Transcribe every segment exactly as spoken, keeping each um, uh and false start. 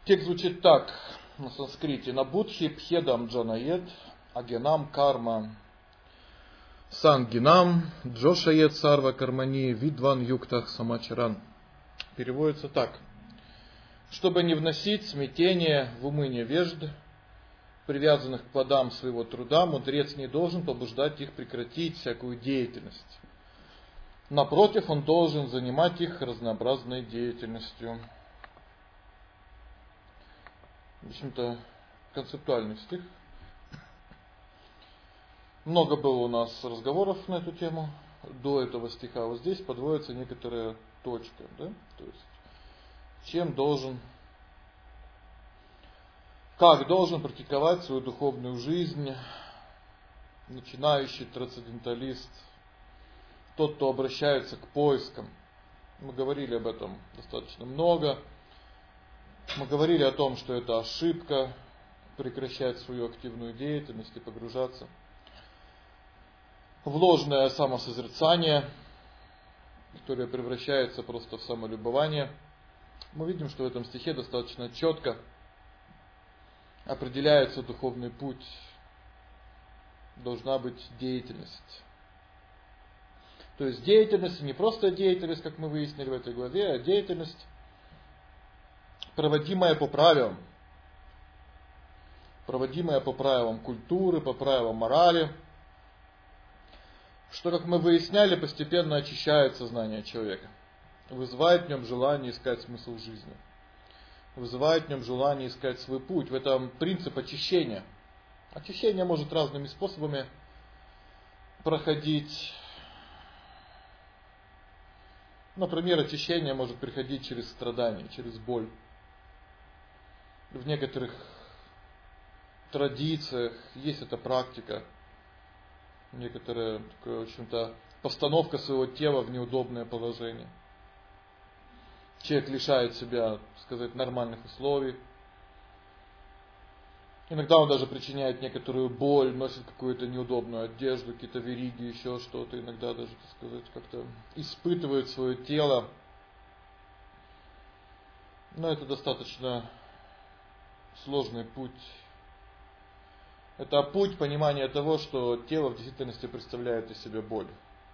Текст звучит так на санскрите. Набудхи пхедам джанает, агенам карма сангинам, джошает сарва кармани, видван юктах самачаран. Переводится так. Чтобы не вносить смятение в умы невежд, привязанных к плодам своего труда, мудрец не должен побуждать их прекратить всякую деятельность. Напротив, он должен занимать их разнообразной деятельностью. В общем-то, концептуальный стих. Много было у нас разговоров на эту тему до этого стиха. Вот здесь подводится некоторая точка. Да? То есть, чем должен, как должен практиковать свою духовную жизнь начинающий трансценденталист, тот, кто обращается к поискам. Мы говорили об этом достаточно много. Мы говорили о том, что это ошибка прекращать свою активную деятельность и погружаться в ложное самосозерцание, которое превращается просто в самолюбование. Мы видим, что в этом стихе достаточно четко определяется духовный путь. Должна быть деятельность. То есть деятельность не просто деятельность, как мы выяснили в этой главе, а деятельность, проводимая по правилам. Проводимая по правилам культуры, по правилам морали. Что, как мы выясняли, постепенно очищает сознание человека. Вызывает в нем желание искать смысл жизни. Вызывает в нем желание искать свой путь. В этом принцип очищения. Очищение может разными способами проходить. Например, очищение может приходить через страдания, через боль. В некоторых традициях есть эта практика. Некоторая, такая, в общем-то, постановка своего тела в неудобное положение. Человек лишает себя, так сказать, нормальных условий. Иногда он даже причиняет некоторую боль, носит какую-то неудобную одежду, какие-то вериги, еще что-то. Иногда даже, так сказать, как-то испытывает свое тело. Но это достаточно сложный путь. Это путь понимания того, что тело в действительности представляет из себя боль.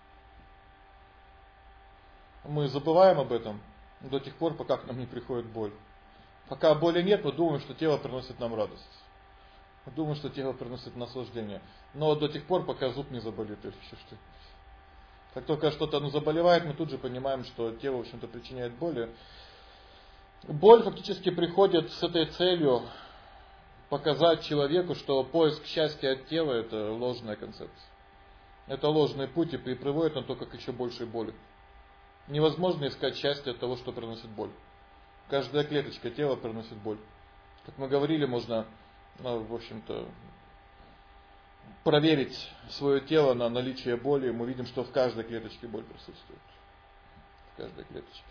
Мы забываем об этом до тех пор, пока к нам не приходит боль. Пока боли нет, мы думаем, что тело приносит нам радость. Мы думаем, что тело приносит наслаждение. Но до тех пор, пока зуб не заболит или еще что-то. Как только что-то ну, заболевает, мы тут же понимаем, что тело, в общем-то, причиняет боль. Боль фактически приходит с этой целью показать человеку, что поиск счастья от тела – это ложная концепция. Это ложный путь и приводит он только к еще большей боли. Невозможно искать счастье от того, что приносит боль. Каждая клеточка тела приносит боль. Как мы говорили, можно, ну, в общем-то, проверить свое тело на наличие боли. Мы видим, что в каждой клеточке боль присутствует. В каждой клеточке.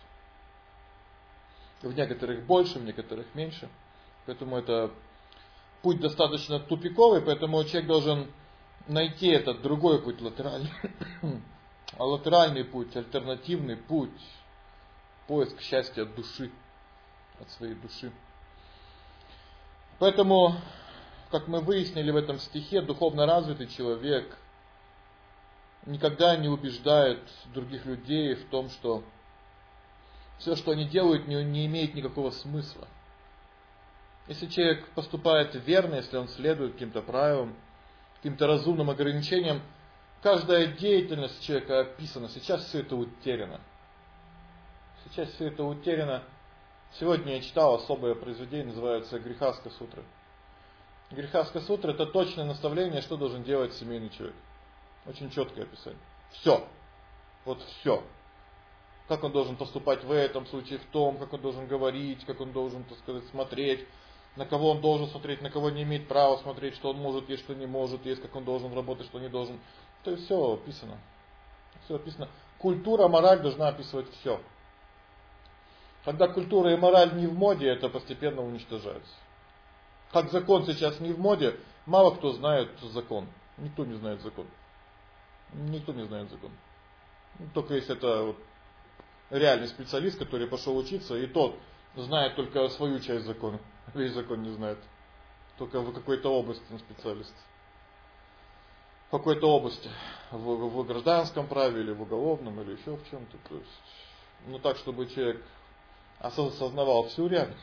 В некоторых больше, в некоторых меньше. Поэтому это путь достаточно тупиковый, поэтому человек должен найти этот другой путь, латеральный. А латеральный путь, альтернативный путь, поиск счастья от души, от своей души. Поэтому, как мы выяснили в этом стихе, духовно развитый человек никогда не убеждает других людей в том, что все, что они делают, не, не имеет никакого смысла. Если человек поступает верно, если он следует каким-то правилам, каким-то разумным ограничениям, каждая деятельность человека описана. Сейчас все это утеряно. Сейчас все это утеряно. Сегодня я читал особое произведение, называется Грихаска сутра. Грихаска сутра – это точное наставление, что должен делать семейный человек. Очень четкое описание. Все. Вот все. Как он должен поступать в этом случае, в том, как он должен говорить, как он должен, так сказать, смотреть, на кого он должен смотреть, на кого не имеет права смотреть, что он может есть, что не может есть, как он должен работать, что не должен. То есть все описано. Все описано. Культура, мораль должна описывать все. Когда культура и мораль не в моде, это постепенно уничтожается. Как закон сейчас не в моде, мало кто знает закон. Никто не знает закон. Никто не знает закон. Только если это вот реальный специалист, который пошел учиться, и тот знает только свою часть закона, весь закон не знает. Только в какой-то области он специалист. В какой-то области. В, в гражданском праве или в уголовном, или еще в чем-то. То есть, ну так, чтобы человек осознавал всю реальность.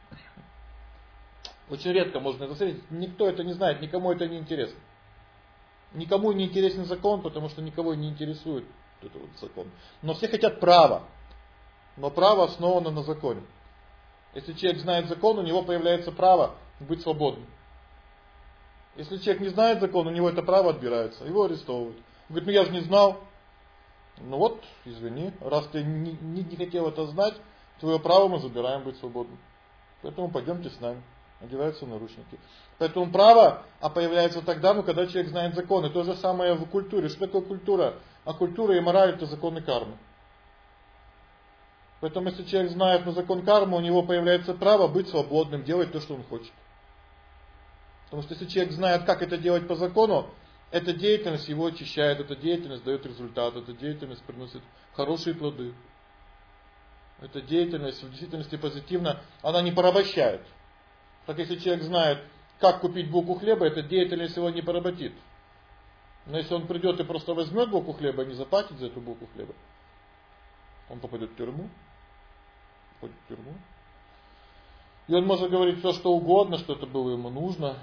Очень редко можно это встретить. Никто это не знает, никому это не интересно. Никому не интересен закон, потому что никого не интересует этот вот закон. Но все хотят права. Но право основано на законе. Если человек знает закон, у него появляется право быть свободным. Если человек не знает закон, у него это право отбирается, его арестовывают. Он говорит, ну я же не знал. Ну вот, извини, раз ты не, не, не хотел это знать, твое право мы забираем быть свободным. Поэтому пойдемте с нами. Одеваются наручники. Поэтому право а появляется тогда, ну, когда человек знает законы. То же самое в культуре. Что такое культура? А культура и мораль это законы кармы. Поэтому если человек знает на закон кармы, у него появляется право быть свободным, делать то, что он хочет. Потому что если человек знает, как это делать по закону, эта деятельность его очищает, эта деятельность дает результат, эта деятельность приносит хорошие плоды. Эта деятельность в действительности позитивна, она не порабощает. Так если человек знает, как купить булку хлеба, эта деятельность его не поработит. Но если он придет и просто возьмет булку хлеба и не заплатит за эту булку хлеба, он попадет в тюрьму. Попадет в тюрьму. И он может говорить все, что угодно, что это было ему нужно.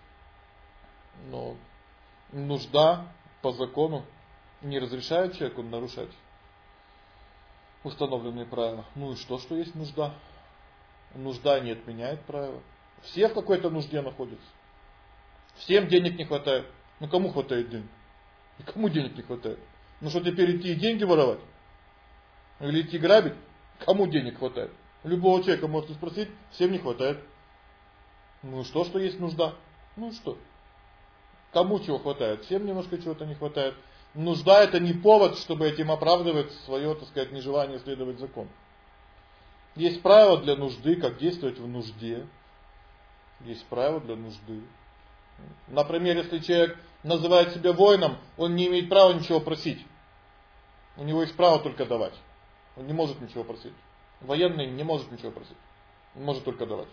Но нужда по закону не разрешает человеку нарушать установленные правила. Ну и что, что есть нужда? Нужда не отменяет правила. Все в какой-то нужде находятся. Всем денег не хватает. Ну кому хватает денег? И кому денег не хватает? Ну что теперь идти и деньги воровать? Или идти грабить? Кому денег хватает? Любого человека можете спросить, всем не хватает. Ну и что, что есть нужда? Ну и что? Кому чего хватает? Всем немножко чего-то не хватает. Нужда это не повод, чтобы этим оправдывать свое, так сказать, нежелание следовать закону. Есть правила для нужды, как действовать в нужде. Есть правила для нужды. Например, если человек называет себя воином, он не имеет права ничего просить. У него есть право только давать. Он не может ничего просить. Военный не может ничего просить. Он может только давать.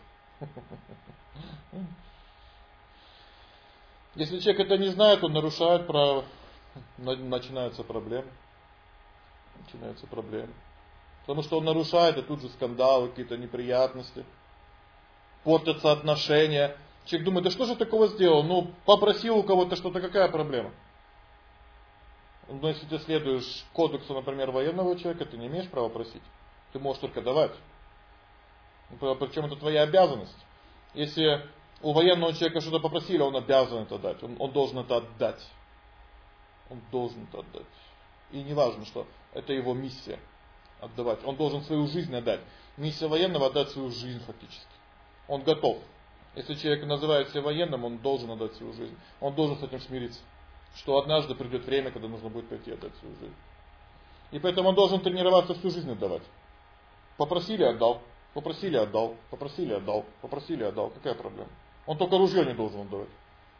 Если человек это не знает, он нарушает право. Начинаются проблемы. Начинаются проблемы. Потому что он нарушает, и тут же скандалы, какие-то неприятности. Портятся отношения. Человек думает, да что же такого сделал? Ну, попросил у кого-то что-то, какая проблема? Но если ты следуешь кодексу, например, военного человека, ты не имеешь права просить. Ты можешь только давать. Причем это твоя обязанность. Если у военного человека что-то попросили, он обязан это дать. Он, он должен это отдать. Он должен это отдать. И не важно, что это его миссия. Отдавать. Он должен свою жизнь отдать. Миссия военного отдать свою жизнь фактически. Он готов. Если человек называет себя военным, он должен отдать свою жизнь. Он должен с этим смириться. Что однажды придет время, когда нужно будет пойти отдать свою жизнь. И поэтому он должен тренироваться всю жизнь отдавать. Попросили, отдал. Попросили, отдал. Попросили, отдал. Попросили, отдал. Какая проблема? Он только ружье не должен отдавать.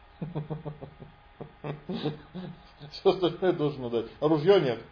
Все остальное должен отдать. А ружье нет.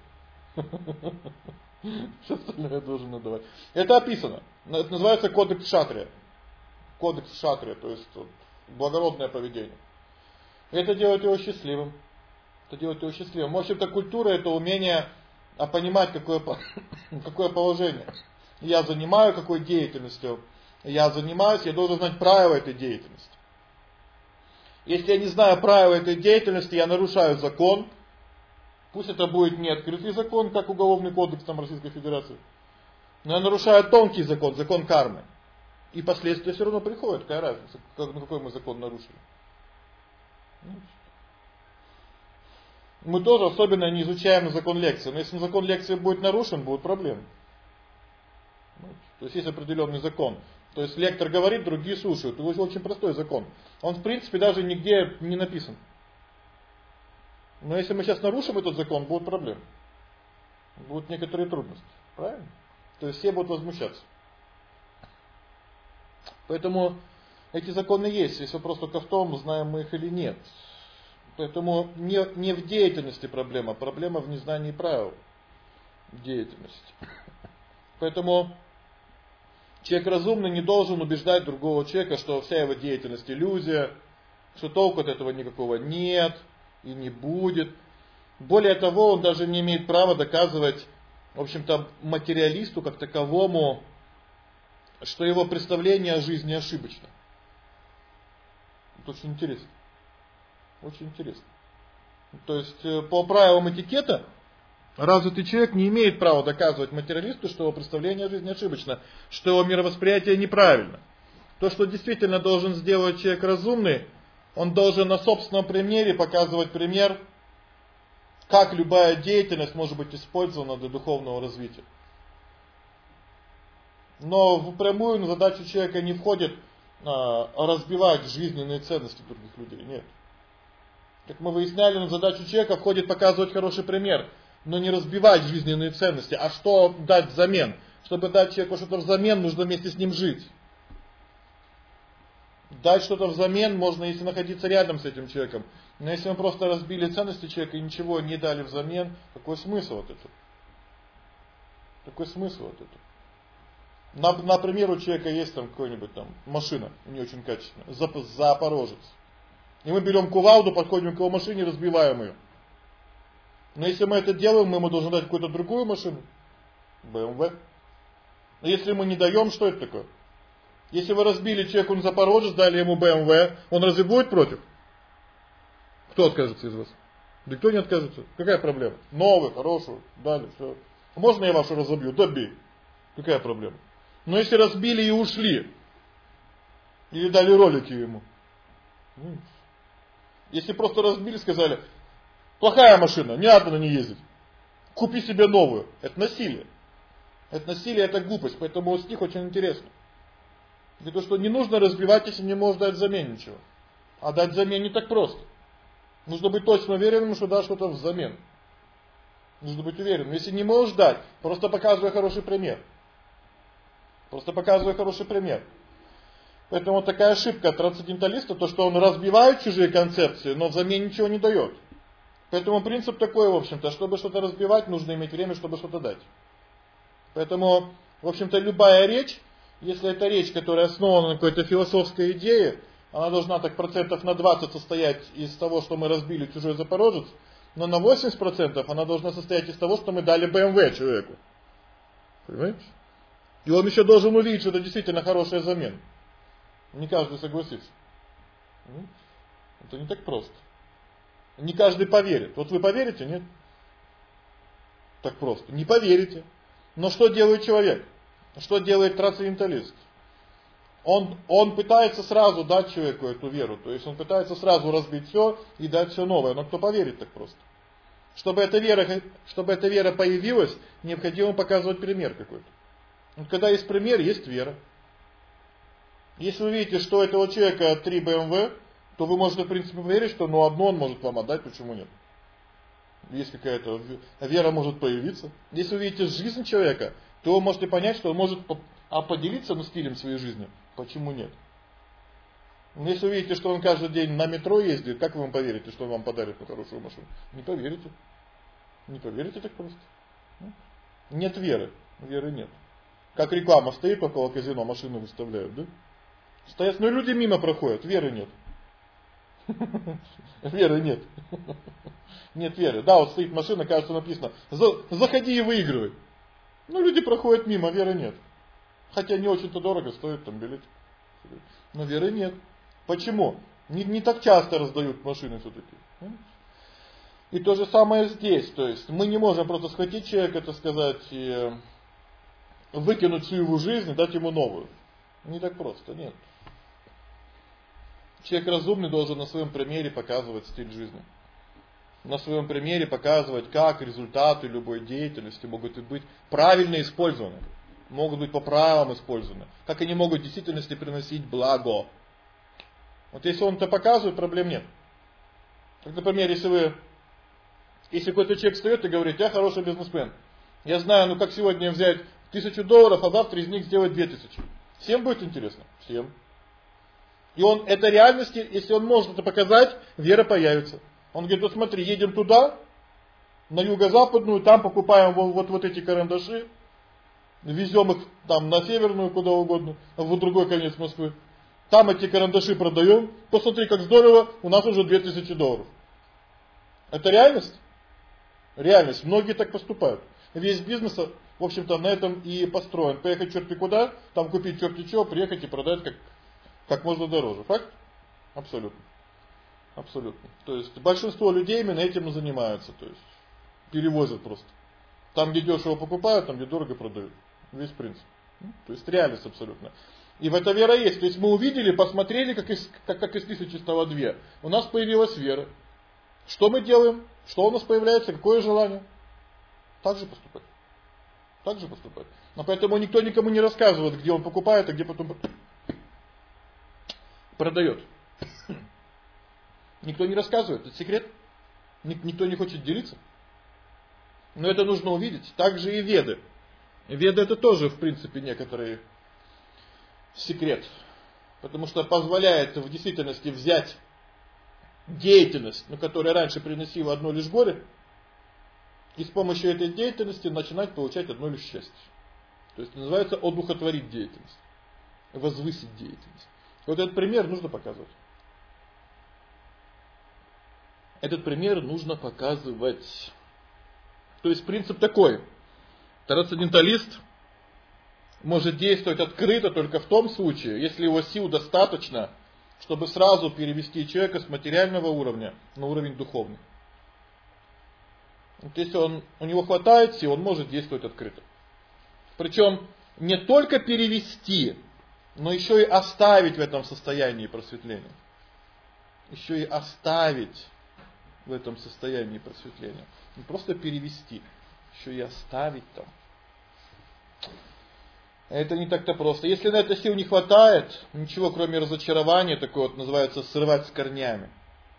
Все остальное должен отдавать. Это описано. Это называется кодекс шатрия. Кодекс шатрия, то есть вот, благородное поведение. И это делает его счастливым. Это делает его счастливым. В общем-то, культура это умение понимать, какое, какое положение я занимаю, какой деятельностью я занимаюсь, я должен знать правила этой деятельности. Если я не знаю правила этой деятельности, я нарушаю закон. Пусть это будет не открытый закон, как Уголовный кодекс там Российской Федерации. Но я нарушаю тонкий закон, закон кармы. И последствия все равно приходят. Какая разница, какой мы закон нарушили. Мы тоже особенно не изучаем закон лекции. Но если закон лекции будет нарушен, будут проблемы. То есть есть определенный закон. То есть лектор говорит, другие слушают. Это очень простой закон. Он в принципе даже нигде не написан. Но если мы сейчас нарушим этот закон, будут проблемы. Будут некоторые трудности. Правильно? То есть все будут возмущаться. Поэтому эти законы есть. Если вопрос только в том, знаем мы их или нет. Поэтому не, не в деятельности проблема. Проблема в незнании правил деятельности. Поэтому Человек разумный не должен убеждать другого человека, что вся его деятельность иллюзия, что толку от этого никакого нет и не будет. Более того, он даже не имеет права доказывать, в общем-то, материалисту как таковому, что его представление о жизни ошибочно. Это очень интересно. Очень интересно. То есть, по правилам этикета, развитый человек не имеет права доказывать материалисту, что его представление о жизни ошибочно, что его мировосприятие неправильно. То, что действительно должен сделать человек разумный, он должен на собственном примере показывать пример, как любая деятельность может быть использована для духовного развития. Но впрямую на задачу человека не входит а, разбивать жизненные ценности других людей. Нет. Как мы выясняли, на задачу человека входит показывать хороший пример, но не разбивать жизненные ценности. А что дать взамен? Чтобы дать человеку что-то взамен, нужно вместе с ним жить. Дать что-то взамен можно, если находиться рядом с этим человеком. Но если мы просто разбили ценности человека и ничего не дали взамен, какой смысл от этого? Какой смысл от этого? Например, у человека есть там какая-нибудь там машина, не очень качественная, Запорожец. И мы берем кувалду, подходим к его машине и разбиваем ее. Но если мы это делаем, мы ему должны дать какую-то другую машину. бэ эм вэ. Но если мы не даем, что это такое? Если вы разбили человеку на Запорожец, дали ему бэ эм вэ, он разве будет против? Кто откажется из вас? Да никто не откажется. Какая проблема? Новую, хорошую, дали, все. Можно я вашу разобью? Да бей. Какая проблема? Но если разбили и ушли, или дали ролики ему. Если просто разбили, сказали, плохая машина, не надо на ней ездить. Купи себе новую. Это насилие. Это насилие, это глупость. Поэтому стих очень интересный. Говорит, то, что не нужно разбивать, если не можешь дать взамен ничего. А дать взамен не так просто. Нужно быть точно уверенным, что дашь что-то взамен. Нужно быть уверенным. Если не можешь дать, просто показывай хороший пример. Просто показывай хороший пример. Поэтому вот такая ошибка трансценденталиста, то, что он разбивает чужие концепции, но взамен ничего не дает. Поэтому принцип такой, в общем-то, чтобы что-то разбивать, нужно иметь время, чтобы что-то дать. Поэтому, в общем-то, любая речь, если это речь, которая основана на какой-то философской идее, она должна так процентов на двадцать состоять из того, что мы разбили чужой Запорожец, но на восемьдесят процентов она должна состоять из того, что мы дали бэ эм вэ человеку. Понимаете? И он еще должен увидеть, что это действительно хорошая замена. Не каждый согласится. Это не так просто. Не каждый поверит. Вот вы поверите, нет? Так просто. Не поверите. Но что делает человек? Что делает трансценденталист? Он, он пытается сразу дать человеку эту веру. То есть он пытается сразу разбить все и дать все новое. Но кто поверит так просто? Чтобы эта вера, чтобы эта вера появилась, необходимо показывать пример какой-то. Вот когда есть пример, есть вера. Если вы видите, что у этого человека три бэ эм вэ, то вы можете, в принципе, поверить, что ну, одно он может вам отдать, почему нет? Есть какая-то вера может появиться. Если вы видите жизнь человека, то вы можете понять, что он может а поделиться ну, стилем своей жизни. Почему нет? Но если вы видите, что он каждый день на метро ездит, как вы ему поверите, что он вам подарит на хорошую машину? Не поверите. Не поверите так просто. Нет веры. Веры нет. Как реклама стоит около казино, машину выставляют, да? Стоят, ну люди мимо проходят, веры нет. Веры нет. Нет веры. Да, вот стоит машина, кажется написано, заходи и выигрывай. Ну люди проходят мимо, веры нет. Хотя не очень-то дорого стоит там билет. Но веры нет. Почему? Не, не так часто раздают машины все-таки. И то же самое здесь. То есть мы не можем просто схватить человека, так сказать, и выкинуть всю его жизнь и дать ему новую. Не так просто, нет. Человек разумный должен на своем примере показывать стиль жизни. На своем примере показывать, как результаты любой деятельности могут быть правильно использованы. Могут быть по правилам использованы. Как они могут в действительности приносить благо. Вот если он это показывает, проблем нет. Как, например, если вы, если какой-то человек встает и говорит, я хороший бизнесмен. Я знаю, ну как сегодня взять тысячу долларов, а завтра из них сделать две тысячи. Всем будет интересно? Всем. И он, это реальности, если он может это показать, вера появится. Он говорит, вот смотри, едем туда, на юго-западную, там покупаем вот, вот, вот эти карандаши, везем их там на северную, куда угодно, в другой конец Москвы. Там эти карандаши продаем. Посмотри, как здорово, у нас уже две тысячи долларов. Это реальность? Реальность. Многие так поступают. Весь бизнес, в общем-то, на этом и построен. Поехать черти куда, там купить черти чего, приехать и продать как, как можно дороже. Факт? Абсолютно. Абсолютно. То есть большинство людей именно этим и занимаются. То есть перевозят просто. Там, где дешево покупают, там, где дорого продают. Весь принцип. То есть реальность абсолютно. И в это вера есть. То есть мы увидели, посмотрели, как из, как, как из тысячи стало две. У нас появилась вера. Что мы делаем? Что у нас появляется? Какое желание? Так же поступать. Так же поступать. Но поэтому никто никому не рассказывает, где он покупает, а где потом продает. Никто не рассказывает. Это секрет. Никто не хочет делиться. Но это нужно увидеть. Так же и веды. Веды это тоже, в принципе, некоторый секрет. Потому что позволяет в действительности взять деятельность, ну, которая раньше приносила одно лишь горе, и с помощью этой деятельности начинать получать одно лишь счастье. То есть называется одухотворить деятельность. Возвысить деятельность. Вот этот пример нужно показывать. Этот пример нужно показывать. То есть принцип такой. Трансценденталист может действовать открыто только в том случае, если его сил достаточно, чтобы сразу перевести человека с материального уровня на уровень духовный. Вот если он, у него хватает сил, он может действовать открыто. Причем не только перевести, но еще и оставить в этом состоянии просветления. Еще и оставить в этом состоянии просветления. Не просто перевести, еще и оставить там. Это не так-то просто. Если на это сил не хватает, ничего кроме разочарования, такое вот называется срывать с корнями.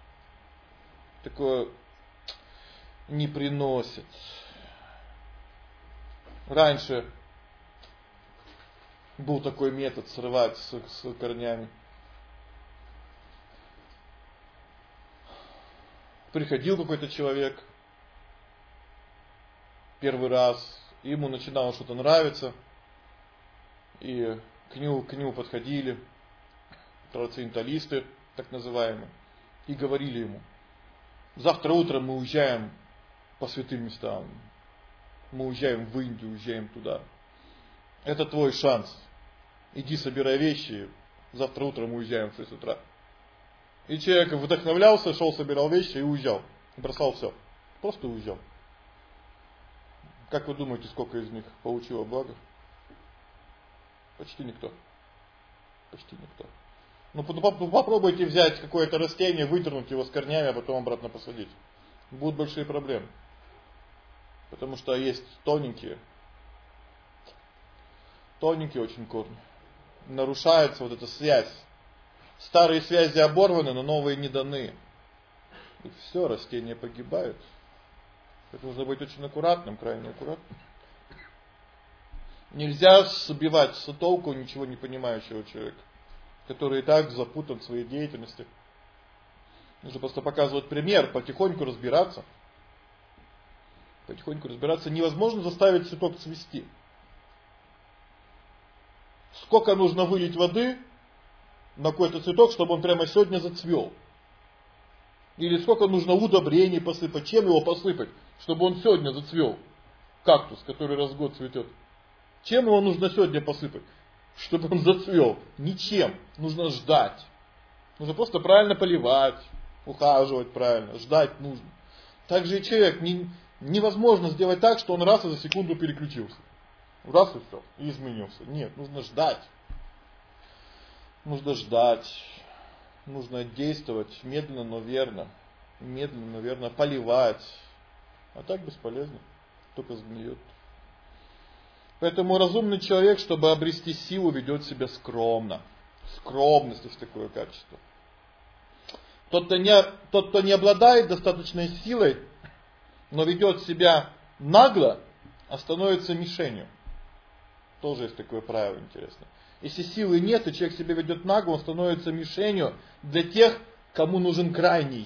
Такое не приносит. Раньше был такой метод срывать с, с корнями. Приходил какой-то человек первый раз, и ему начинало что-то нравиться. И к нему, к нему подходили трансценденталисты, так называемые, и говорили ему: завтра утром мы уезжаем по святым местам, мы уезжаем в Индию, уезжаем туда. Это твой шанс. Иди собирай вещи, завтра утром мы уезжаем в шесть утра. И человек вдохновлялся, шел, собирал вещи и уезжал. Бросал все. Просто уезжал. Как вы думаете, сколько из них получило благо? Почти никто. Почти никто. Ну попробуйте взять какое-то растение, выдернуть его с корнями, а потом обратно посадить. Будут большие проблемы. Потому что есть тоненькие, тоненькие очень корни. Нарушается вот эта связь. Старые связи оборваны, но новые не даны. И все, растения погибают. Это нужно быть очень аккуратным, крайне аккуратным. Нельзя сбивать с толку ничего не понимающего человека, который и так запутан в своей деятельности. Нужно просто показывать пример, потихоньку разбираться. Потихоньку разбираться. Невозможно заставить цветок цвести. Сколько нужно вылить воды на какой-то цветок, чтобы он прямо сегодня зацвел? Или сколько нужно удобрений посыпать? Чем его посыпать, чтобы он сегодня зацвел? Кактус, который раз в год цветет. Чем его нужно сегодня посыпать, чтобы он зацвел? Ничем. Нужно ждать. Нужно просто правильно поливать, ухаживать правильно, ждать нужно. Также и человек не, невозможно сделать так, что он раз и за секунду переключился. Раз и все, и изменился. Нет, нужно ждать. Нужно ждать. Нужно действовать медленно, но верно. Медленно, но верно. Поливать. А так бесполезно. Только сгниет. Поэтому разумный человек, чтобы обрести силу, ведет себя скромно. Скромность есть такое качество. Тот, кто не, тот, кто не обладает достаточной силой, но ведет себя нагло, а становится мишенью. Тоже есть такое правило интересное. Если силы нет, и человек себя ведет нагло, он становится мишенью для тех, кому нужен крайний.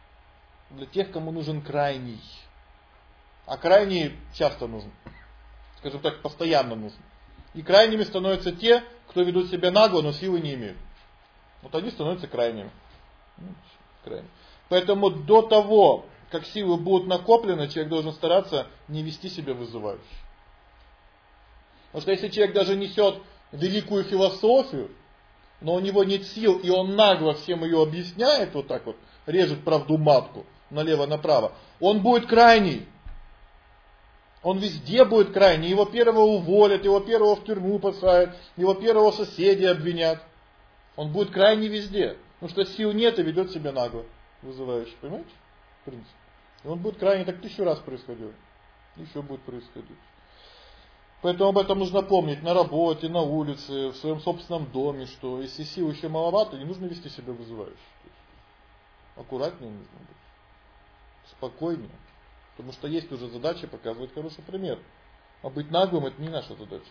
Для тех, кому нужен крайний. А крайний часто нужен. Скажем так, постоянно нужно. И крайними становятся те, кто ведут себя нагло, но силы не имеют. Вот они становятся крайними. крайними. Поэтому до того, как силы будут накоплены, человек должен стараться не вести себя вызывающе. Потому что если человек даже несет великую философию, но у него нет сил, и он нагло всем ее объясняет, вот так вот, режет правду матку, налево-направо, он будет крайний. Он везде будет крайний. Его первого уволят, его первого в тюрьму посадят, его первого соседи обвинят. Он будет крайний везде. Потому что сил нет и ведет себя нагло, вызывающе. Понимаете? В принципе. И он будет крайний, так тысячу раз происходило. Еще будет происходить. Поэтому об этом нужно помнить на работе, на улице, в своем собственном доме, что если сил еще маловато, не нужно вести себя вызывающе. Аккуратнее нужно быть. Спокойнее. Потому что есть уже задача показывать хороший пример. А быть наглым — это не наша задача.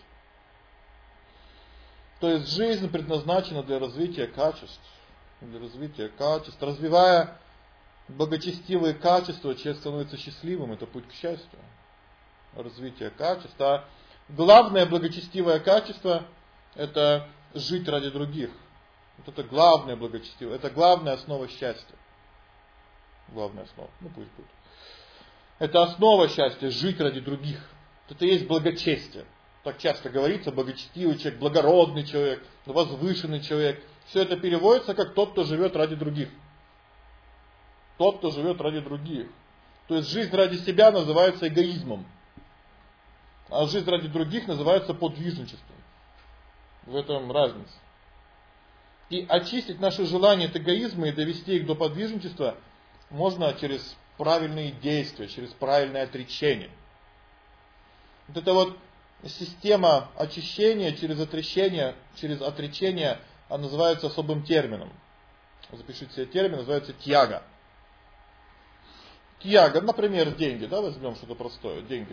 То есть жизнь предназначена для развития качеств. Для развития качеств. Развивая благочестивые качества, человек становится счастливым. Это путь к счастью. Развитие качеств. А главное благочестивое качество — это жить ради других. Вот это главное благочестивое. Это главная основа счастья. Главная основа. Ну пусть будет. Это основа счастья — жить ради других. Это и есть благочестие. Так часто говорится, благочестивый человек, благородный человек, возвышенный человек. Все это переводится как тот, кто живет ради других. Тот, кто живет ради других. То есть жизнь ради себя называется эгоизмом. А жизнь ради других называется подвижничеством. В этом разница. И очистить наши желания от эгоизма и довести их до подвижничества можно через правильные действия, через правильное отречение. Вот эта вот система очищения через отречение, через отречение, она называется особым термином. Запишите себе термин, называется тьяга. Тьяга, например, деньги, да, возьмем что-то простое, деньги.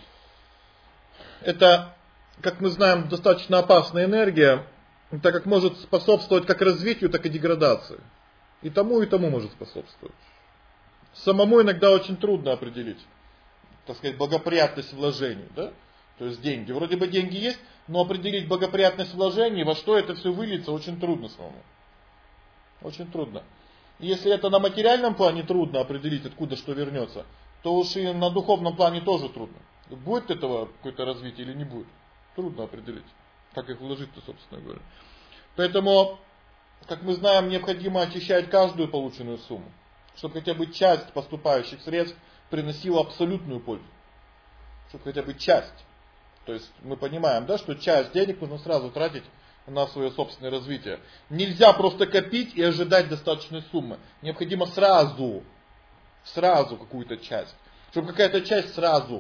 Это, как мы знаем, достаточно опасная энергия, так как может способствовать как развитию, так и деградации. И тому, и тому может способствовать. Самому иногда очень трудно определить, так сказать, благоприятность вложений, да? То есть деньги. Вроде бы деньги есть, но определить благоприятность вложений, во что это все выльется, очень трудно самому. Очень трудно. И если это на материальном плане трудно определить, откуда что вернется, то уж и на духовном плане тоже трудно. Будет этого какое-то развитие или не будет? Трудно определить, как их вложить-то, собственно говоря. Поэтому, как мы знаем, необходимо очищать каждую полученную сумму, чтобы хотя бы часть поступающих средств приносила абсолютную пользу. Чтобы хотя бы часть. То есть мы понимаем, да, что часть денег нужно сразу тратить на свое собственное развитие. Нельзя просто копить и ожидать достаточной суммы. Необходимо сразу, сразу какую-то часть. Чтобы какая-то часть сразу.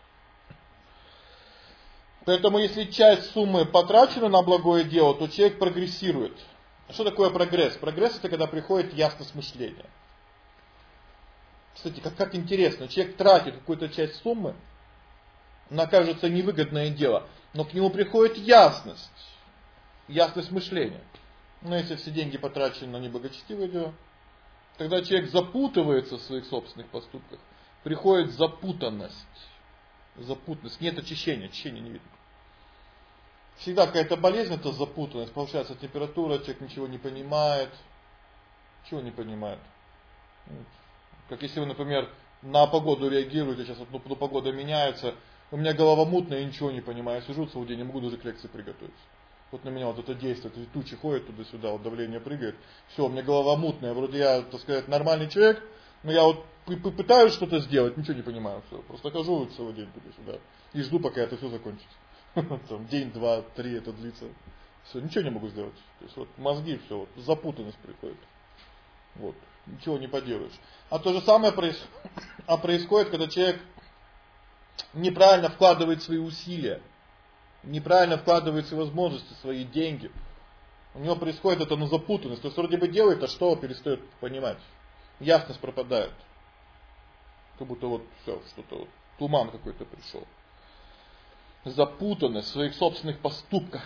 Поэтому если часть суммы потрачена на благое дело, то человек прогрессирует. Что такое прогресс? Прогресс — это когда приходит ясность мышления. Кстати, как, как интересно, человек тратит какую-то часть суммы на, кажется, невыгодное дело, но к нему приходит ясность, ясность мышления. Но если все деньги потрачены на неблагочестивое дело, тогда человек запутывается в своих собственных поступках, приходит запутанность, запутанность, нет очищения, очищения не видно. Всегда какая-то болезнь — это запутанность, повышается температура, человек ничего не понимает, чего не понимает. Как если вы, например, на погоду реагируете, сейчас вот, ну, погода меняется, у меня голова мутная, я ничего не понимаю, я сижу целый день, не могу даже к лекции приготовиться. Вот на меня вот это действует, эти тучи ходят туда-сюда, вот давление прыгает, все, у меня голова мутная, вроде я, так сказать, нормальный человек, но я вот пытаюсь что-то сделать, ничего не понимаю, все, просто хожу целый день туда-сюда и жду, пока это все закончится. Там день, два, три это длится, все, ничего не могу сделать. То есть вот мозги, все, вот, запутанность приходит. Вот. Ничего не поделаешь. А то же самое происходит, а происходит, когда человек неправильно вкладывает свои усилия, неправильно вкладывает свои возможности, свои деньги. У него происходит это, ну, запутанность. То есть вроде бы делает, а что перестает понимать. Ясность пропадает. Как будто вот все, что-то вот, туман какой-то пришел. Запутанность в своих собственных поступках.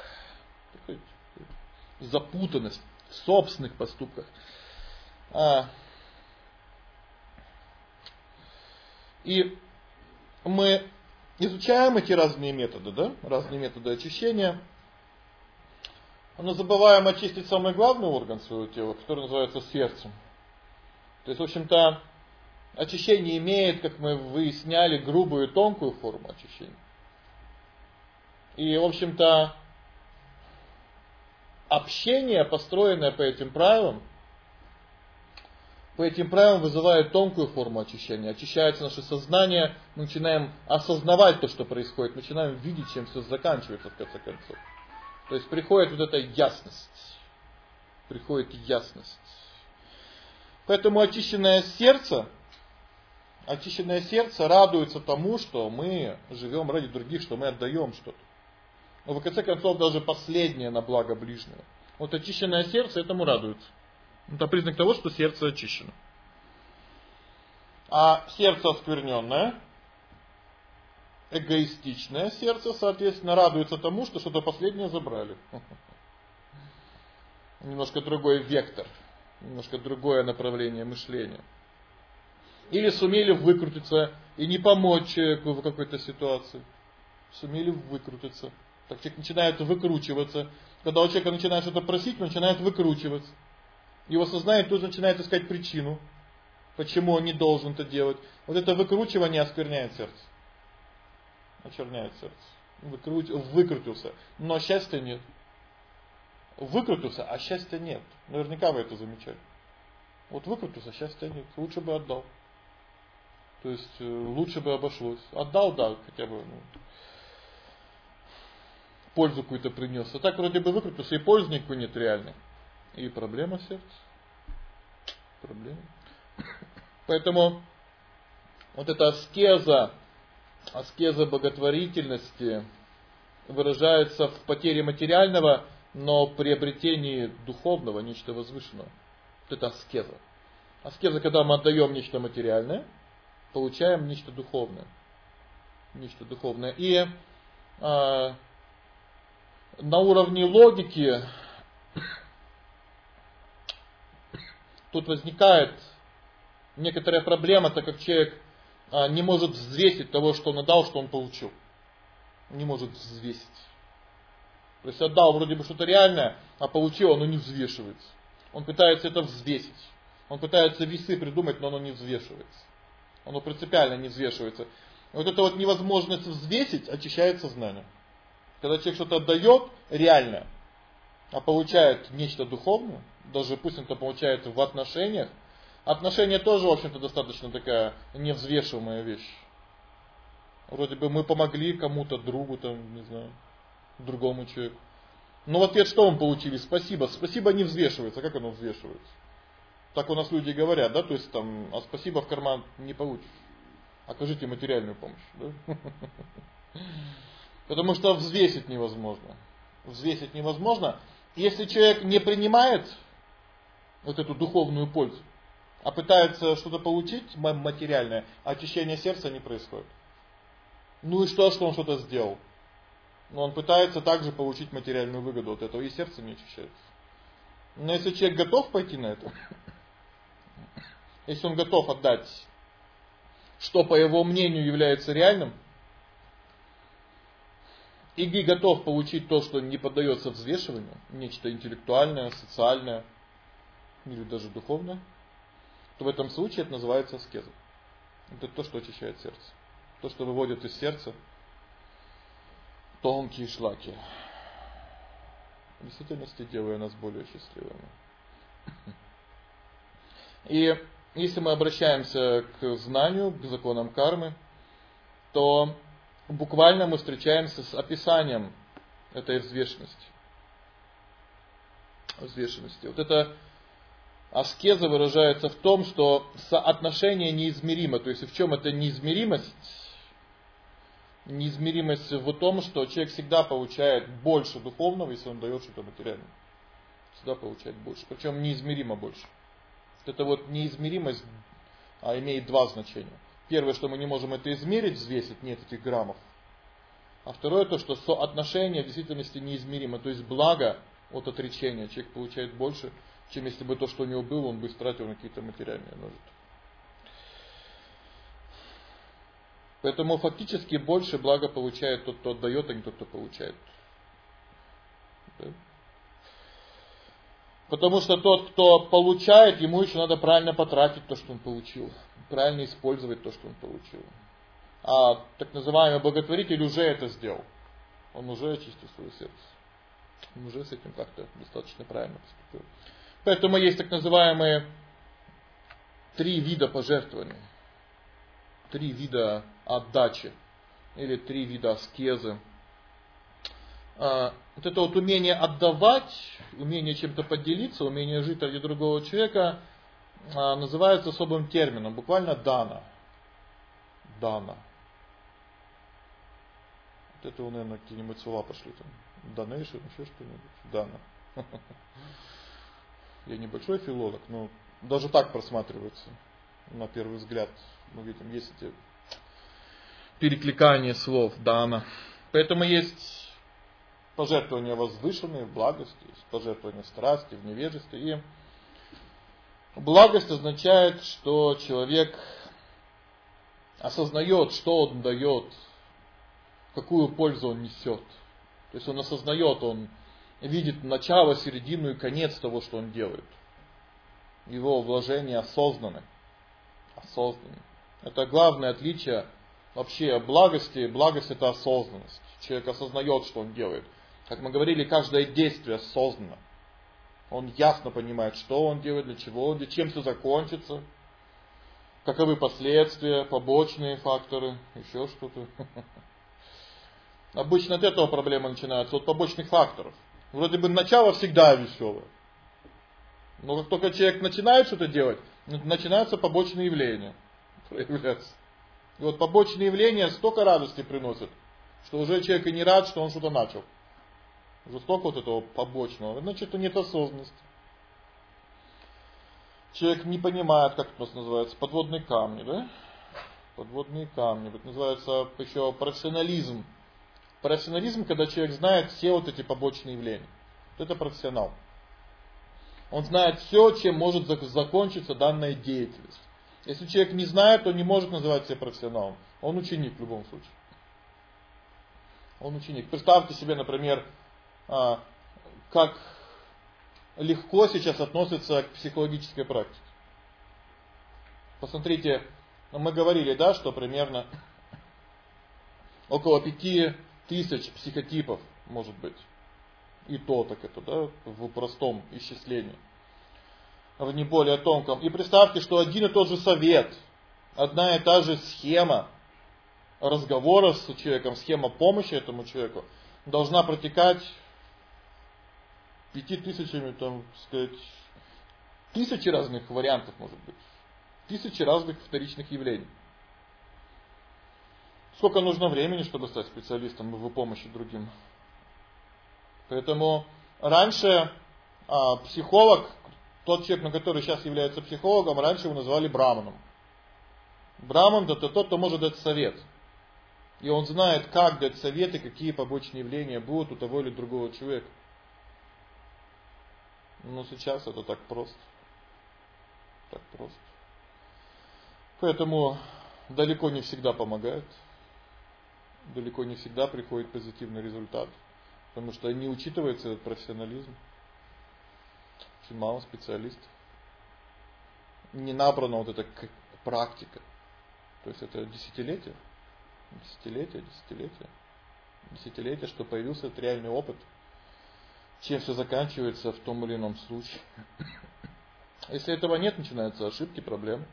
Запутанность в собственных поступках. А, и мы изучаем эти разные методы, да, разные методы очищения, но забываем очистить самый главный орган своего тела, который называется сердцем. То есть, в общем-то, очищение имеет, как мы выясняли, грубую и тонкую форму очищения. И, в общем-то, общение, построенное по этим правилам, по этим правилам вызывает тонкую форму очищения. Очищается наше сознание, мы начинаем осознавать то, что происходит, начинаем видеть, чем все заканчивается в конце концов. То есть приходит вот эта ясность. Приходит ясность. Поэтому очищенное сердце, очищенное сердце радуется тому, что мы живем ради других, что мы отдаем что-то. Но в конце концов даже последнее на благо ближнего. Вот очищенное сердце этому радуется. Это признак того, что сердце очищено. А сердце оскверненное, эгоистичное сердце, соответственно, радуется тому, что что-то последнее забрали. Немножко другой вектор, немножко другое направление мышления. Или сумели выкрутиться и не помочь человеку в какой-то ситуации. Сумели выкрутиться. Так человек начинает выкручиваться. Когда у человека начинает что-то просить, он начинает выкручиваться. Его сознание тут же начинает искать причину, почему он не должен это делать. Вот это выкручивание оскверняет сердце. Очерняет сердце. Выкрут... Выкрутился. Но счастья нет. Выкрутился, а счастья нет. Наверняка вы это замечали. Вот выкрутился, счастья нет. Лучше бы отдал. То есть лучше бы обошлось. Отдал, да, хотя бы ну, пользу какую-то принес. А так вроде бы выкрутился, и пользы никакой нет реальной. И проблема сердца. Проблема. Поэтому вот эта аскеза, аскеза боготворительности выражается в потере материального, но приобретении духовного, нечто возвышенного. Вот это аскеза. Аскеза, когда мы отдаем нечто материальное, получаем нечто духовное. Нечто духовное. И а, на уровне логики тут возникает некоторая проблема, так как человек а, не может взвесить того, что он отдал, что он получил. Не может взвесить. То есть отдал вроде бы что-то реальное, а получил, оно не взвешивается. Он пытается это взвесить. Он пытается весы придумать, но оно не взвешивается. Оно принципиально не взвешивается. И вот эта вот невозможность взвесить очищает сознание. Когда человек что-то отдает реальное, а получает нечто духовное, даже пусть он это получает в отношениях, отношения тоже, в общем-то, достаточно такая невзвешиваемая вещь. Вроде бы мы помогли кому-то, другу, там, не знаю, другому человеку. Но в ответ что мы получили? Спасибо. Спасибо не взвешивается. Как оно взвешивается? Так у нас люди говорят, да, то есть там, а спасибо в карман не получишь. Окажите материальную помощь. Да? Потому что взвесить невозможно. Взвесить невозможно. Если человек не принимает вот эту духовную пользу, а пытается что-то получить материальное, очищение сердца не происходит. Ну и что, что он что-то сделал? Но он пытается также получить материальную выгоду от этого, и сердце не очищается. Но если человек готов пойти на это, если он готов отдать, что по его мнению является реальным, и готов получить то, что не поддается взвешиванию, нечто интеллектуальное, социальное, или даже духовное, то в этом случае это называется аскеза. Это то, что очищает сердце. То, что выводит из сердца тонкие шлаки. В действительности делая нас более счастливыми. И если мы обращаемся к знанию, к законам кармы, то буквально мы встречаемся с описанием этой взвешенности. Взвешенности. Вот эта аскеза выражается в том, что соотношение неизмеримо. То есть в чем эта неизмеримость? Неизмеримость в том, что человек всегда получает больше духовного, если он дает что-то материальное. Всегда получает больше. Причем неизмеримо больше. Это вот неизмеримость а, имеет два значения. Первое, что мы не можем это измерить, взвесить, нет этих граммов. А второе, то, что соотношение в действительности неизмеримо. То есть благо от отречения. Человек получает больше, чем если бы то, что у него было, он бы истратил на какие-то материальные нужды. Поэтому фактически больше блага получает тот, кто отдает, а не тот, кто получает. Да? Потому что тот, кто получает, ему еще надо правильно потратить то, что он получил. Правильно использовать то, что он получил. А так называемый благотворитель уже это сделал. Он уже очистил свое сердце. Он уже с этим как-то достаточно правильно поступил. Поэтому есть так называемые три вида пожертвований. Три вида отдачи. Или три вида аскезы. Вот это вот умение отдавать, умение чем-то поделиться, умение жить ради другого человека называется особым термином. Буквально дана. Дана. Вот это, наверное, какие-нибудь слова пошли там. Donation, еще что-нибудь. Дана. Я небольшой филолог, но даже так просматривается. На первый взгляд мы видим, есть эти перекликания слов. Дана. Поэтому есть пожертвования возвышенные в благости, есть пожертвования в страсти, в невежестве. И благость означает, что человек осознает, что он дает, какую пользу он несет. То есть он осознает, он видит начало, середину и конец того, что он делает. Его вложения осознаны. Осознаны. Это главное отличие вообще благости. Благость — это осознанность. Человек осознает, что он делает. Как мы говорили, каждое действие осознанно. Он ясно понимает, что он делает, для чего он делает, чем все закончится, каковы последствия, побочные факторы, еще что-то. Обычно от этого проблема начинается, от побочных факторов. Вроде бы начало всегда веселое. Но как только человек начинает что-то делать, начинаются побочные явления проявляться. И вот побочные явления столько радости приносят, что уже человек и не рад, что он что-то начал. Уже столько вот этого побочного. Значит, это нет осознанности. Человек не понимает, как это у нас называется, подводные камни, да? Подводные камни. Это называется еще профессионализм. Профессионализм, когда человек знает все вот эти побочные явления. Вот это профессионал. Он знает все, чем может закончиться данная деятельность. Если человек не знает, то не может называть себя профессионалом. Он ученик в любом случае. Он ученик. Представьте себе, например, как легко сейчас относятся к психологической практике. Посмотрите, мы говорили, да, что примерно около пяти тысяч психотипов может быть. И то так это, да, в простом исчислении. В не более тонком. И представьте, что один и тот же совет, одна и та же схема разговора с человеком, схема помощи этому человеку должна протекать пяти тысячами, там, сказать, тысячи разных вариантов, может быть. Тысячи разных вторичных явлений. Сколько нужно времени, чтобы стать специалистом в помощи другим. Поэтому раньше а, психолог, тот человек, на который сейчас является психологом, раньше его называли браманом. Браман — это тот, кто может дать совет. И он знает, как дать советы, какие побочные явления будут у того или другого человека. Но сейчас это так просто. Так просто. Поэтому далеко не всегда помогает. Далеко не всегда приходит позитивный результат. Потому что не учитывается этот профессионализм. Очень мало специалистов. Не набрана вот эта практика. То есть это десятилетия. Десятилетия, десятилетия. Десятилетия, что появился этот реальный опыт. Чем все заканчивается в том или ином случае. Если этого нет, начинаются ошибки, проблемы.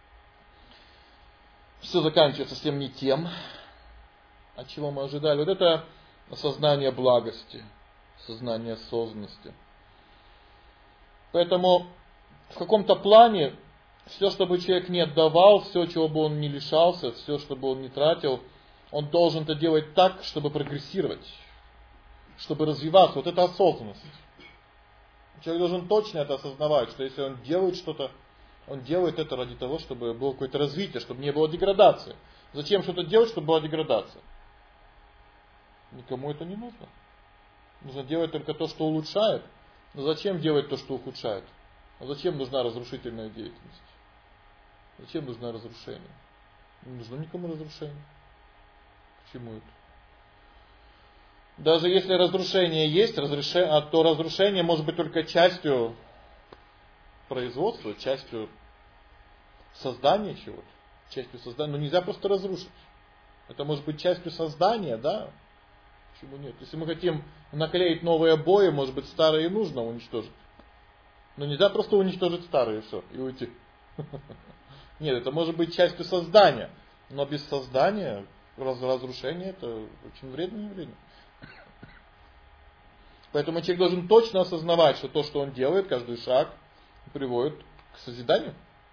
Все заканчивается совсем не тем, от чего мы ожидали. Вот это осознание благости, сознание осознанности. Поэтому в каком-то плане все, что бы человек не отдавал, все, чего бы он не лишался, все, что бы он не тратил, он должен это делать так, чтобы прогрессировать, чтобы развиваться. Вот это осознанность. Человек должен точно это осознавать, что если он делает что-то, он делает это ради того, чтобы было какое-то развитие, чтобы не было деградации. Зачем что-то делать, чтобы была деградация? Никому это не нужно. Нужно делать только то, что улучшает. Но зачем делать то, что ухудшает? А зачем нужна разрушительная деятельность? Зачем нужно разрушение? Не нужно никому разрушение. К чему это? Даже если разрушение есть, разрушение, то разрушение может быть только частью производства, частью создания чего-то. Частью создания. Но нельзя просто разрушить. Это может быть частью создания, да? Почему нет? Если мы хотим наклеить новые обои, может быть, старые нужно уничтожить. Но нельзя просто уничтожить старые, все, и уйти. Нет, это может быть частью создания. Но без создания, разрушения, это очень вредное явление. Поэтому человек должен точно осознавать, что то, что он делает, каждый шаг, приводит к созиданию.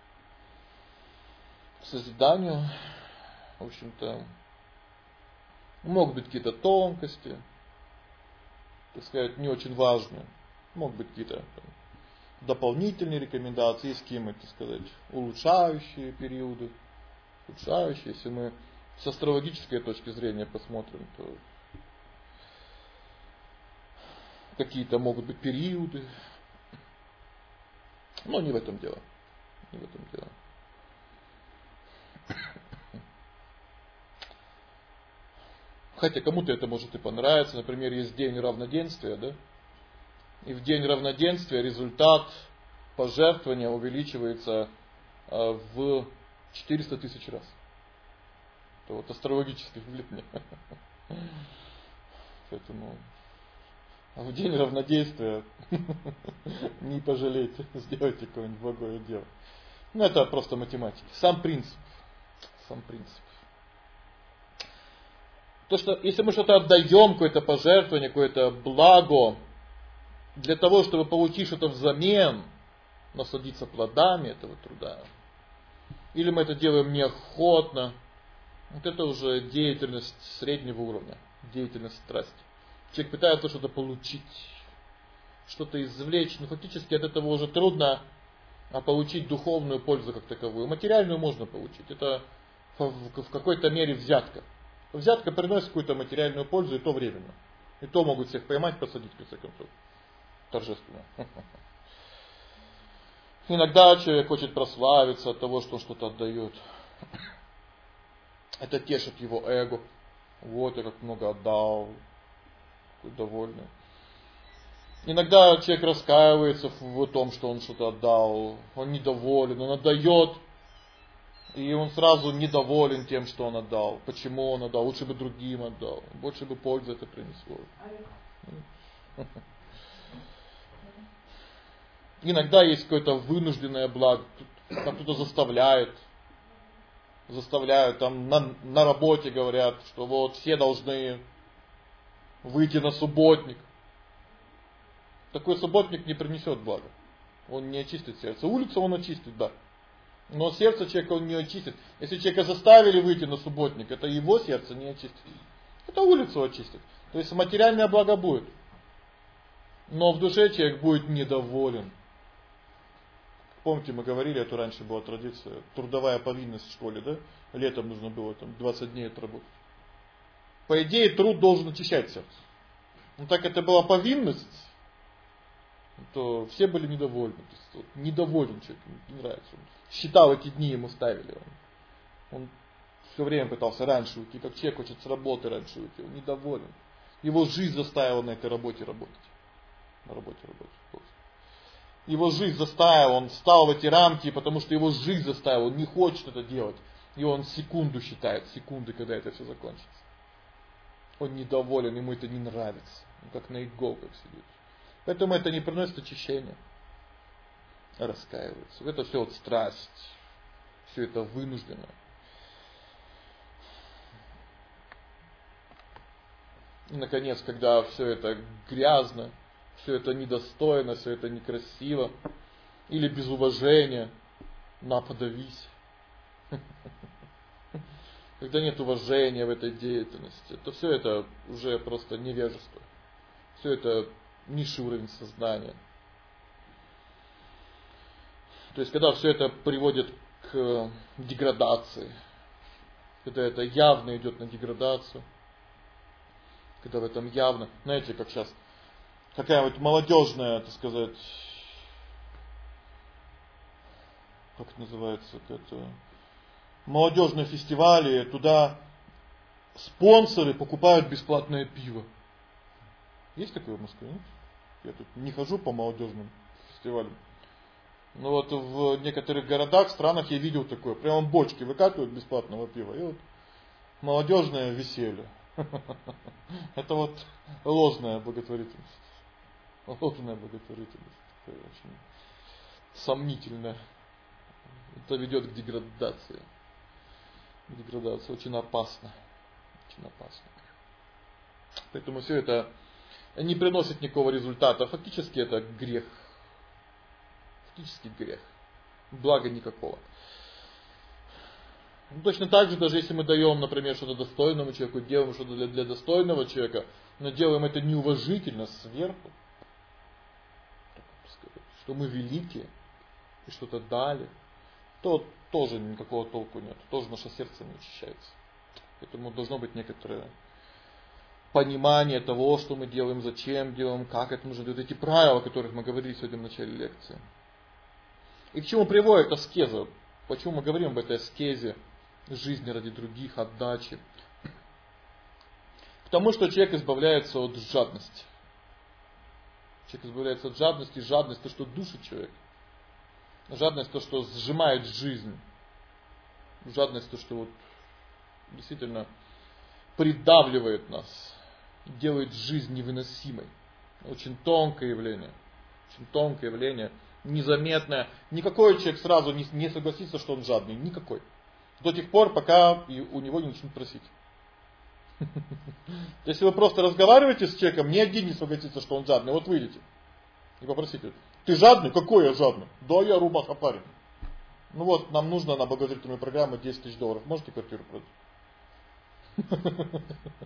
К созиданию, в общем-то, могут быть какие-то тонкости, так сказать, не очень важные. Могут быть какие-то там дополнительные рекомендации, есть какие-то, так сказать, улучшающие периоды, улучшающие. Если мы с астрологической точки зрения посмотрим, то какие-то могут быть периоды. Но не в этом дело. Не в этом дело. Хотя кому-то это может и понравиться. Например, есть день равноденствия, да? И в день равноденствия результат пожертвования увеличивается в четыреста тысяч раз. Это вот астрологическое явление. Поэтому в день равнодействия не пожалейте, сделайте какое-нибудь благое дело. Ну, это просто математика. Сам принцип. Сам принцип. То, что если мы что-то отдаем, какое-то пожертвование, какое-то благо, для того, чтобы получить что-то взамен, насладиться плодами этого труда, или мы это делаем неохотно, вот это уже деятельность среднего уровня, деятельность страсти. Человек пытается что-то получить, что-то извлечь, но фактически от этого уже трудно а получить духовную пользу как таковую. Материальную можно получить. Это в какой-то мере взятка. Взятка приносит какую-то материальную пользу, и то временно. И то могут всех поймать, посадить, в конце концов. Торжественно. Иногда человек хочет прославиться от того, что он что-то отдает. Это тешит его эго. Вот я как много отдал. Какой довольный. Иногда человек раскаивается в том, что он что-то отдал. Он недоволен, он отдает. И он сразу недоволен тем, что он отдал. Почему он отдал? Лучше бы другим отдал. Больше бы пользы это принесло. Иногда есть какое-то вынужденное благо. Там кто-то заставляет. Заставляют. Там на, на работе говорят, что вот все должны выйти на субботник. Такой субботник не принесет блага. Он не очистит сердце. Улицу он очистит, да. Но сердце человека он не очистит. Если человека заставили выйти на субботник, это его сердце не очистит. Это улицу очистит. То есть материальное благо будет. Но в душе человек будет недоволен. Помните, мы говорили, это раньше была традиция, трудовая повинность в школе, да? Летом нужно было там двадцать дней отработать. По идее, труд должен очищать сердце. Но так это была повинность, то все были недовольны. То есть, вот, недоволен человек, не нравится. Он считал, эти дни ему ставили. Он, он все время пытался раньше уйти, как человек хочет с работы раньше уйти. Он недоволен. Его жизнь заставила на этой работе работать. На работе работать. Его жизнь заставила, он встал в эти рамки, потому что его жизнь заставила, он не хочет это делать. И он секунду считает, секунды, когда это все закончится. Он недоволен, ему это не нравится. Он как на иголках сидит. Поэтому это не приносит очищения. Раскаивается. Это все вот страсть. Все это вынуждено. И наконец, когда все это грязно, все это недостойно, все это некрасиво, или без уважения, на, подавись. Когда нет уважения в этой деятельности, то все это уже просто невежество. Все это низший уровень сознания. То есть, когда все это приводит к деградации, когда это явно идет на деградацию, когда в этом явно, знаете, как сейчас, какая-нибудь молодежная, так сказать, как это называется, это молодежные фестивали, туда спонсоры покупают бесплатное пиво. Есть такое в Москве? Нет? Я тут не хожу по молодежным фестивалям. Но вот в некоторых городах, странах я видел такое. Прямо бочки выкатывают бесплатного пива. И вот молодежное веселье. Это вот ложная благотворительность. Ложная благотворительность. Такая очень сомнительная. Это ведет к деградации. Деградация очень опасна. Очень опасно. Поэтому все это не приносит никакого результата. Фактически это грех. Фактически грех. Блага никакого. Ну, точно так же, даже если мы даем, например, что-то достойному человеку, делаем что-то для, для достойного человека, но делаем это неуважительно, сверху, что мы великие и что-то дали, то тоже никакого толку нет. Тоже наше сердце не очищается. Поэтому должно быть некоторое понимание того, что мы делаем, зачем делаем, как это нужно делать. Эти правила, о которых мы говорили сегодня в начале лекции. И к чему приводит аскеза? Почему мы говорим об этой аскезе, жизни ради других, отдачи? К тому, что человек избавляется от жадности. Человек избавляется от жадности. Жадность то, что душит человека. Жадность то, что сжимает жизнь. Жадность то, что вот действительно придавливает нас, делает жизнь невыносимой. Очень тонкое явление. Очень тонкое явление, незаметное. Никакой человек сразу не, не согласится, что он жадный. Никакой. До тех пор, пока у него не начнут просить. Если вы просто разговариваете с человеком, ни один не согласится, что он жадный. Вот выйдете и попросите: ты жадный? Какой я жадный? Да я рубаха парень. Ну вот, нам нужно на благотворительную программу десять тысяч долларов. Можете квартиру продать?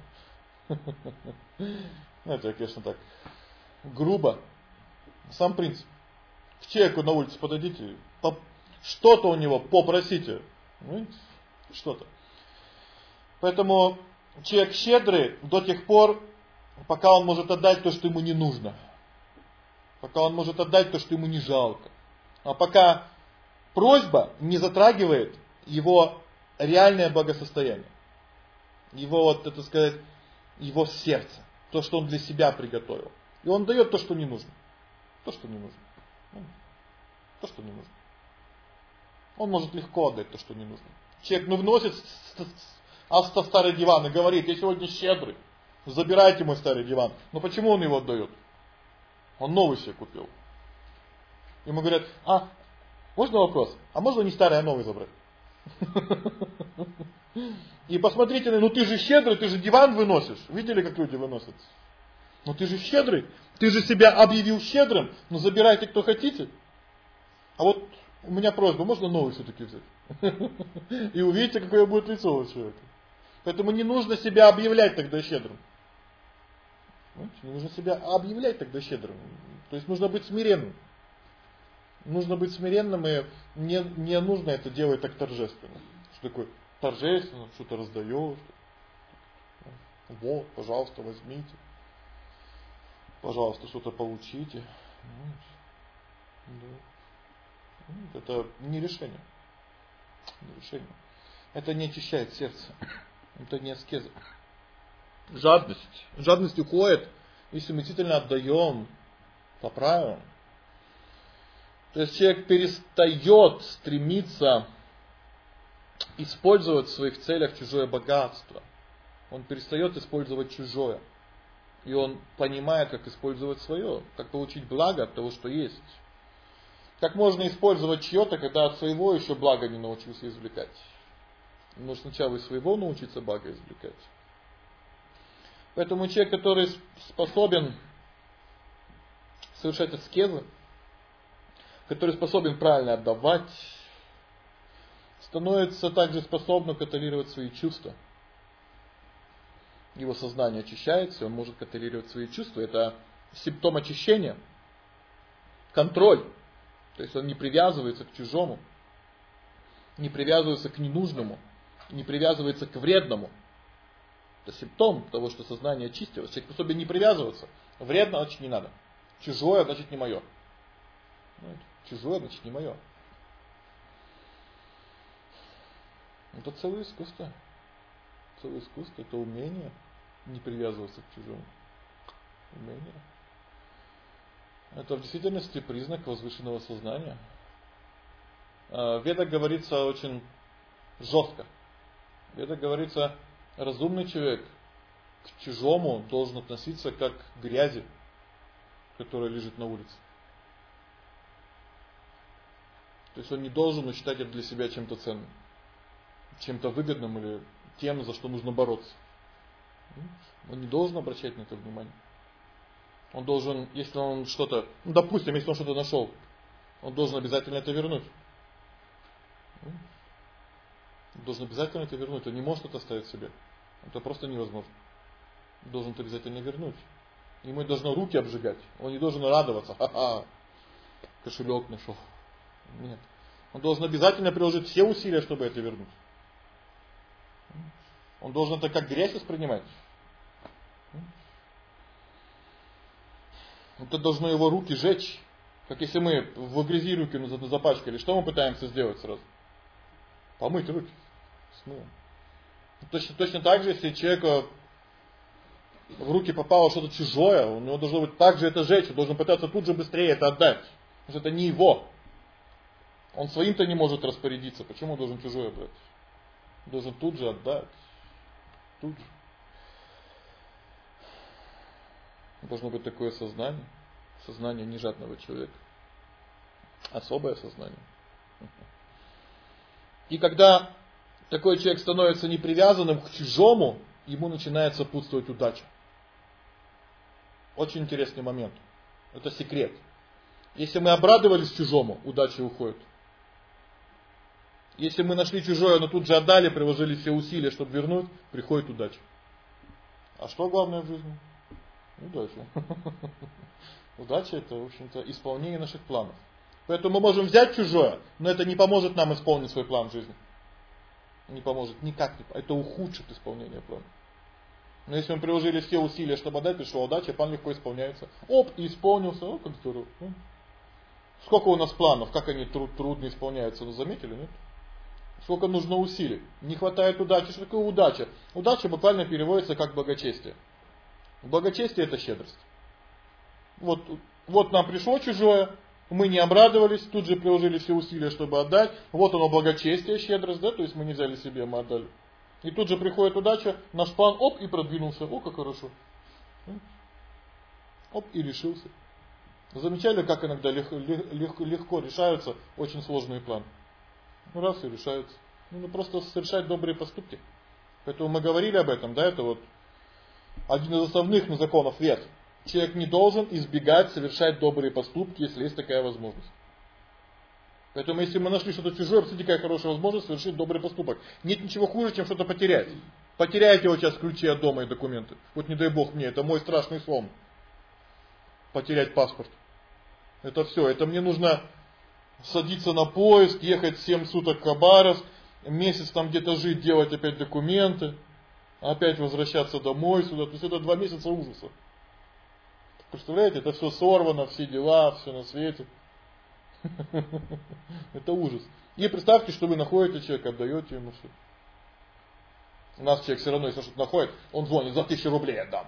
Ну, это, конечно, так грубо. Сам принцип. К человеку на улице подойдите, что-то у него попросите. Что-то. Поэтому человек щедрый до тех пор, пока он может отдать то, что ему не нужно. Пока он может отдать то, что ему не жалко. А пока просьба не затрагивает его реальное благосостояние. Его, вот это сказать, его сердце. То, что он для себя приготовил. И он дает то, что не нужно. То, что не нужно. То, что не нужно. Он может легко отдать то, что не нужно. Человек, ну, вносит со старый диван и говорит: я сегодня щедрый, забирайте мой старый диван. Но почему он его отдает? Он новый себе купил. Ему говорят: а, можно вопрос? А можно не старый, а новый забрать? И посмотрите, ну ты же щедрый, ты же диван выносишь. Видели, как люди выносят? Ну ты же щедрый, ты же себя объявил щедрым. Ну забирайте, кто хотите. А вот у меня просьба, можно новый все-таки взять? И увидите, какое будет лицо у человека. Поэтому не нужно себя объявлять тогда щедрым. Не нужно себя объявлять тогда щедрым. То есть нужно быть смиренным. Нужно быть смиренным, и не, не нужно это делать так торжественно. Что такое торжественно, что-то раздаешь. Вот, пожалуйста, возьмите. Пожалуйста, что-то получите. Это не решение. Не решение. Это не очищает сердце. Это не аскеза. Жадность. Жадность уходит, если мы действительно отдаем по правилам. То есть человек перестает стремиться использовать в своих целях чужое богатство. Он перестает использовать чужое. И он понимает, как использовать свое, как получить благо от того, что есть. Как можно использовать чье-то, когда от своего еще блага не научился извлекать. Нужно сначала из своего научиться благо извлекать. Поэтому человек, который способен совершать аскезы, который способен правильно отдавать, становится также способным контролировать свои чувства. Его сознание очищается, он может контролировать свои чувства. Это симптом очищения. Контроль. То есть он не привязывается к чужому, не привязывается к ненужному, не привязывается к вредному. Это симптом того, что сознание очистилось. Человек способен не привязываться. Вредно, значит, не надо. Чужое, значит, не мое. Чужое, значит, не мое. Это целое искусство. Целое искусство, это умение не привязываться к чужому. Умение. Это в действительности признак возвышенного сознания. В Ведах говорится очень жестко. В Ведах говорится, разумный человек к чужому должен относиться как к грязи, которая лежит на улице. То есть он не должен считать это для себя чем-то ценным, чем-то выгодным или тем, за что нужно бороться. Он не должен обращать на это внимание. Он должен, если он что-то, ну, допустим, если он что-то нашел, он должен обязательно это вернуть. Он должен обязательно это вернуть. Он не может это оставить себе. Это просто невозможно. Он должен это обязательно вернуть. Ему должно руки обжигать. Он не должен радоваться. Ха-ха, кошелек нашел. Нет. Он должен обязательно приложить все усилия, чтобы это вернуть. Он должен это как грязь воспринимать. Это должно его руки жечь. Как если мы в грязи руки запачкали. Что мы пытаемся сделать сразу? Помыть руки. Смываем. Точно, точно так же, если человека в руки попало что-то чужое, у него должно быть так же это жечь. Он должен пытаться тут же быстрее это отдать. Потому что это не его. Он своим-то не может распорядиться. Почему он должен чужое брать? Он должен тут же отдать. Тут же. Должно быть такое сознание. Сознание нежадного человека. Особое сознание. И когда такой человек становится непривязанным к чужому, ему начинает сопутствовать удача. Очень интересный момент. Это секрет. Если мы обрадовались чужому, удача уходит. Если мы нашли чужое, но тут же отдали, приложили все усилия, чтобы вернуть, приходит удача. А что главное в жизни? Удача. Удача это, в общем-то, исполнение наших планов. Поэтому мы можем взять чужое, но это не поможет нам исполнить свой план в жизни. Не поможет, никак не поможет. Это ухудшит исполнение плана. Но если мы приложили все усилия, чтобы отдать, пришла удача, план легко исполняется. Оп, и исполнился, о, как здорово. Сколько у нас планов, как они труд, трудно исполняются, вы заметили, нет? Сколько нужно усилий. Не хватает удачи. Что такое удача? Удача буквально переводится как благочестие. Благочестие это щедрость. Вот, вот нам пришло чужое, мы не обрадовались, тут же приложили все усилия, чтобы отдать. Вот оно благочестие, щедрость, да, то есть мы не взяли себе, мы отдали. И тут же приходит удача, наш план, оп, и продвинулся. О, как хорошо. Оп, и решился. Замечали, как иногда легко, легко, легко решаются очень сложные планы? Ну, раз и решаются. Ну, просто совершать добрые поступки. Поэтому мы говорили об этом, да, это вот один из основных законов вет. Человек не должен избегать совершать добрые поступки, если есть такая возможность. Поэтому если мы нашли что-то чужое, посмотрите, какая хорошая возможность совершить добрый поступок. Нет ничего хуже, чем что-то потерять. Потеряете вот сейчас ключи от дома и документы. Вот не дай бог мне, это мой страшный сон. Потерять паспорт. Это все, это мне нужно садиться на поезд, ехать семь суток в Хабаровск, месяц там где-то жить, делать опять документы, опять возвращаться домой сюда. То есть это два месяца ужаса. Представляете, это все сорвано, все дела, все на свете. Это ужас. И представьте, что вы находите человека, отдаете ему все. У нас человек все равно, если что-то находит, он звонит, за тысячу рублей отдам.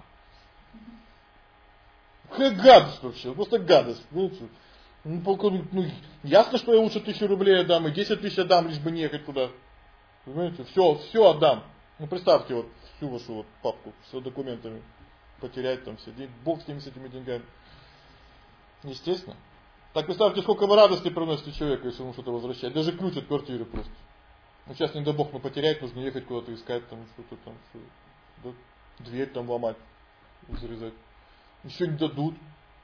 Какая гадость вообще, просто гадость. Ну, ну, ясно, что я лучше тысячу рублей отдам, и десять тысяч отдам, лишь бы не ехать туда. Понимаете, все, все отдам. Ну представьте вот всю вашу вот папку с документами. Потерять там все деньги, бог с ними, с этими деньгами. Естественно. Так представьте, сколько вы радости приносите человеку, если ему что-то возвращать. Даже ключ от квартиры просто. Ну сейчас, не дай бог, но потерять, нужно ехать куда-то искать, там что-то там, что, да, дверь там ломать, зарезать. Еще не дадут.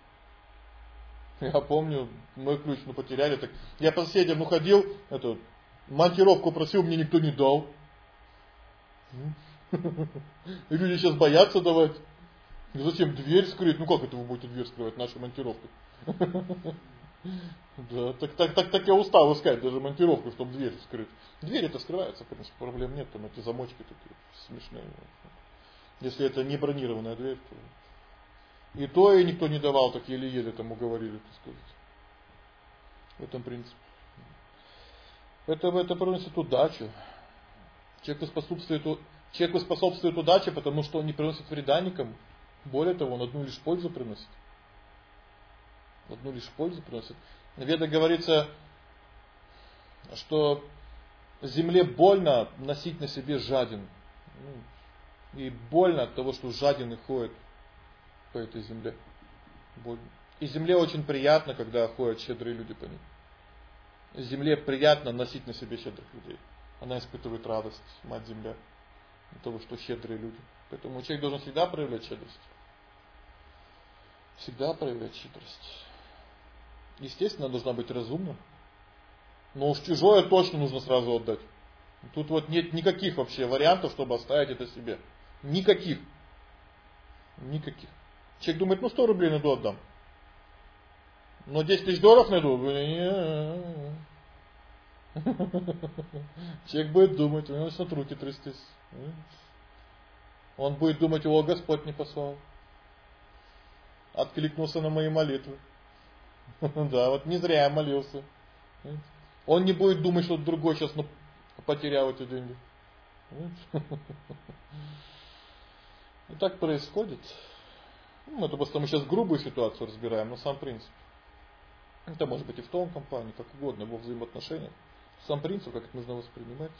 Я помню, мой ключ ну потеряли. Так я по соседям уходил, эту монтировку просил, мне никто не дал. И люди сейчас боятся давать. И зачем дверь скрыть? Ну как это вы будете дверь скрывать, нашу монтировку? Да, так, так, так, так я устал искать даже монтировку, чтобы дверь скрыть. Дверь это скрывается, в принципе, проблем нет, там эти замочки такие смешные. Если это не бронированная дверь, то... И то и никто не давал, так еле-еле там уговорили, так сказать. В этом принципе. Это, это приносит удачу. Человеку способствует Человеку способствует удача, потому что он не приносит вреда никому. Более того, он одну лишь пользу приносит. Одну лишь пользу приносит. В Ведах говорится, что земле больно носить на себе жадин. И больно от того, что жадины ходят по этой земле. Больно. И земле очень приятно, когда ходят щедрые люди по ней. Земле приятно носить на себе щедрых людей. Она испытывает радость, мать земля, от того, что щедрые люди. Поэтому человек должен всегда проявлять щедрость. Всегда проявлять щедрость. Естественно, должна быть разумна. Но уж чужое точно нужно сразу отдать. Тут вот нет никаких вообще вариантов, чтобы оставить это себе. Никаких. Никаких. Человек думает, ну сто рублей найду, отдам. Но десять тысяч долларов найду. Человек будет думать, у него начнут руки трястись. Он будет думать, о, Господь не послал. Откликнулся на мои молитвы. Да, вот не зря я молился. Он не будет думать, что другой сейчас потерял эти деньги. И так происходит. Ну, это просто мы сейчас грубую ситуацию разбираем, но сам принцип. Это может быть и в том компании, как угодно, во взаимоотношениях. Сам принцип, как это нужно воспринимать.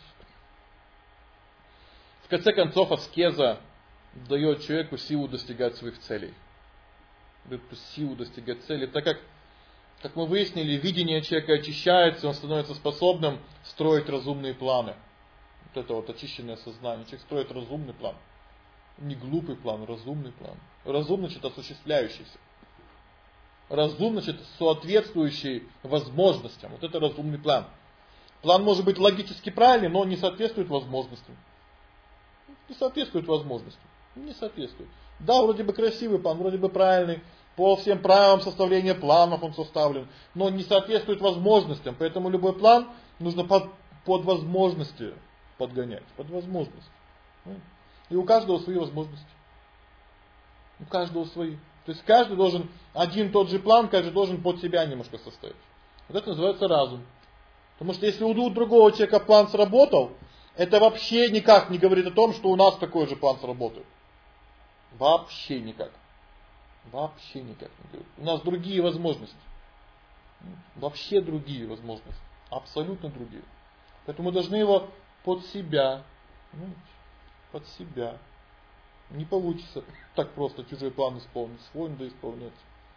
В конце концов, аскеза дает человеку силу достигать своих целей. Дает силу достигать целей. Так как, как мы выяснили, видение человека очищается, он становится способным строить разумные планы. Вот это вот очищенное сознание. Человек строит разумный план. Не глупый план, разумный план. Разумный, значит, осуществляющийся. Разумный, значит, соответствующий возможностям. Вот это разумный план. План может быть логически правильный, но не соответствует возможностям. Не соответствует возможностям. Не соответствует. Да, вроде бы красивый план, вроде бы правильный. По всем правилам составления планов он составлен. Но не соответствует возможностям. Поэтому любой план нужно под, под возможности подгонять. Под возможности. И у каждого свои возможности. У каждого свои. То есть каждый должен, один тот же план, каждый должен под себя немножко составить. Вот это называется разум. Потому что если у другого человека план сработал, это вообще никак не говорит о том, что у нас такой же план сработает. Вообще никак. Вообще никак не говорит. У нас другие возможности. Вообще другие возможности. Абсолютно другие. Поэтому мы должны его под себя. Под себя. Не получится так просто чужой план исполнить. Свой надо исполнять.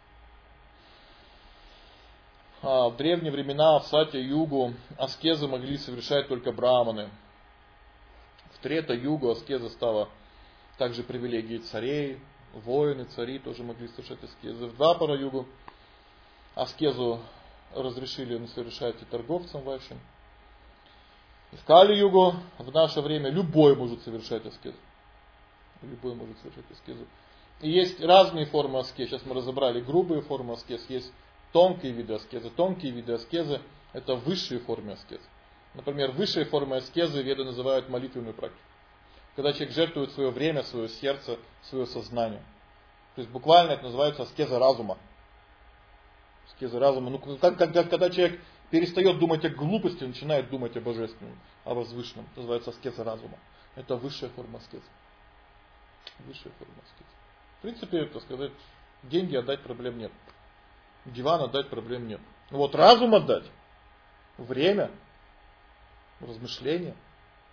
А в древние времена в Сатья-югу аскезы могли совершать только браманы. В Трета-югу аскеза стала также привилегией царей. Воины, цари тоже могли совершать аскезы. В Двапара-югу аскезу разрешили совершать и торговцам вайшам. И в Кали-югу в наше время любой может совершать аскезу. Любой может совершать аскезу. И есть разные формы аскез. Сейчас мы разобрали грубые формы аскез. Есть тонкие виды аскезы. Тонкие виды аскезы — это высшие формы аскезы. Например, высшие формы аскезы веды называют молитвенную практику. Когда человек жертвует свое время, свое сердце, свое сознание. То есть буквально это называется аскеза разума. Аскеза разума. Ну, когда, когда человек перестает думать о глупости, начинает думать о божественном, о возвышенном. Это называется аскеза разума. Это высшая форма аскезы. Высшая форма аскезы. В принципе, так сказать, деньги отдать проблем нет. Диван отдать проблем нет. Но вот разум отдать, время, размышления,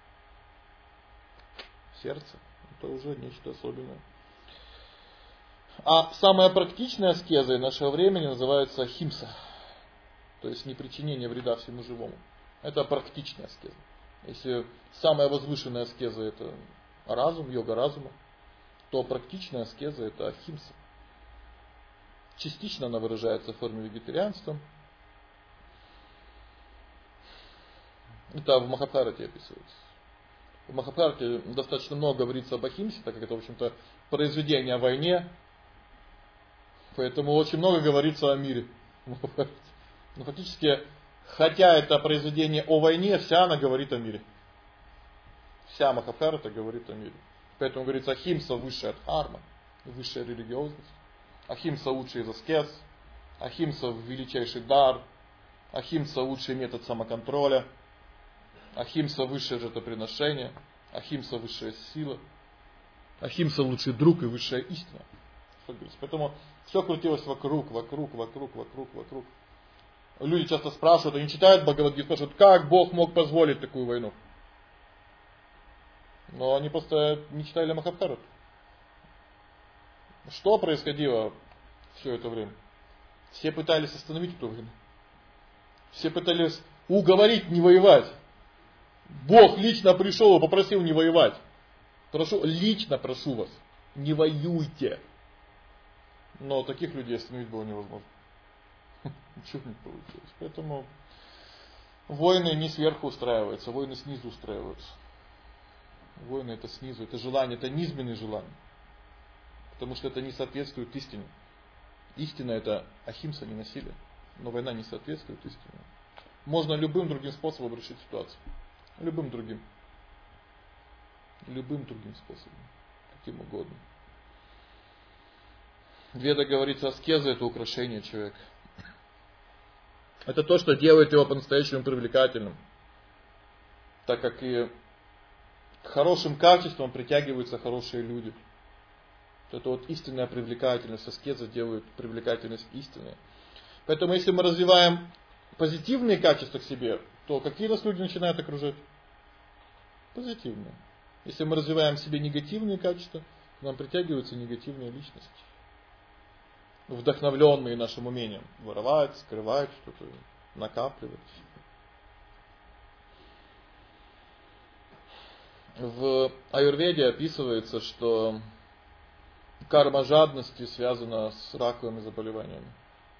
сердце, это уже нечто особенное. А самая практичная аскеза нашего времени называется химса. То есть непричинение вреда всему живому. Это практичная аскеза. Если самая возвышенная аскеза это разум, йога разума, то практичная аскеза это ахимса. Частично она выражается в форме вегетарианства. Это в Махабхарате описывается. В Махабхарате достаточно много говорится об ахимсе, так как это, в общем-то, произведение о войне. Поэтому очень много говорится о мире. Но фактически, хотя это произведение о войне, вся она говорит о мире. Вся Махабхарата говорит о мире. Поэтому говорится, ахимса высшая дхарма, высшая религиозность. Ахимса лучший из аскез. Ахимса величайший дар. Ахимса лучший метод самоконтроля. Ахимса высшее жертвоприношение. Ахимса высшая сила. Ахимса лучший друг и высшая истина. Поэтому все крутилось вокруг, вокруг, вокруг, вокруг, вокруг. Люди часто спрашивают, они читают Бхагавад-гиту, спрашивают, как Бог мог позволить такую войну. Но они просто не читали Махабхарату. Что происходило все это время? Все пытались остановить эту войну. Все пытались уговорить не воевать. Бог лично пришел и попросил не воевать. Прошу, лично прошу вас, не воюйте. Но таких людей остановить было невозможно. Ничего не получилось. Поэтому войны не сверху устраиваются, войны снизу устраиваются. Войны это снизу, это желание, это низменные желания. Потому что это не соответствует истине. Истина это ахимса, не насилие. Но война не соответствует истине. Можно любым другим способом решить ситуацию. Любым другим. Любым другим способом. Каким угодно. В Ведах говорится, аскеза это украшение человека. Это то, что делает его по-настоящему привлекательным. Так как и к хорошим качествам притягиваются хорошие люди. Это вот истинная привлекательность. Аскеза делает привлекательность истинной. Поэтому если мы развиваем позитивные качества к себе, то какие нас люди начинают окружать? Позитивные. Если мы развиваем в себе негативные качества, к нам притягиваются негативные личности. Вдохновленные нашим умением воровать, скрывать что-то, накапливать. В аюрведе описывается, что карма жадности связана с раковыми заболеваниями.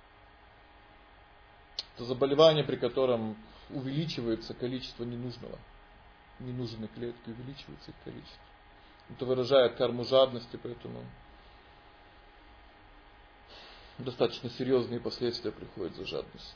Это заболевание, при котором увеличивается количество ненужного. Ненужные клетки, увеличивается их количество. Это выражает карму жадности, поэтому достаточно серьезные последствия приходят за жадность.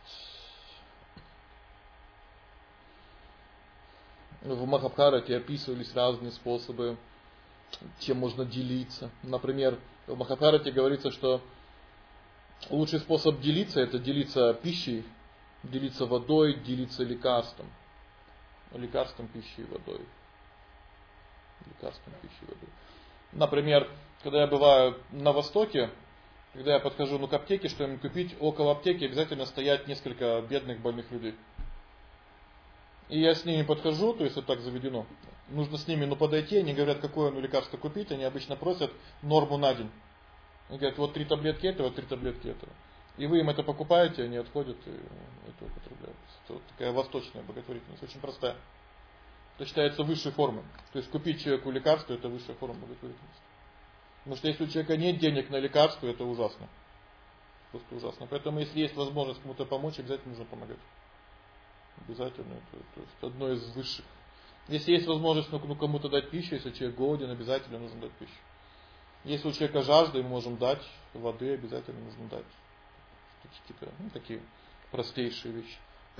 В Махабхарате описывались разные способы, чем можно делиться. Например, в Махабхарате говорится, что лучший способ делиться это делиться пищей, делиться водой, делиться лекарством. Лекарством, пищей и водой. Лекарством, пищей и водой. Например, когда я бываю на Востоке, когда я подхожу ну, к аптеке, что-нибудь купить, около аптеки обязательно стоят несколько бедных больных людей. И я с ними подхожу, то есть вот так заведено. Нужно с ними ну, подойти, они говорят, какое ну, лекарство купить, они обычно просят норму на день. Они говорят, вот три таблетки этого, три таблетки этого. И вы им это покупаете, они отходят и это употребляют. Это вот такая восточная благотворительность, очень простая. Это считается высшей формой. То есть купить человеку лекарство, это высшая форма благотворительности. Потому что если у человека нет денег на лекарство, это ужасно. Просто ужасно. Поэтому если есть возможность кому-то помочь, обязательно нужно помогать. Обязательно. Это, то есть одно из высших. Если есть возможность ну, кому-то дать пищу, если человек голоден, обязательно нужно дать пищу. Если у человека жажда, мы можем дать воды, обязательно нужно дать. Типа, ну, такие простейшие вещи.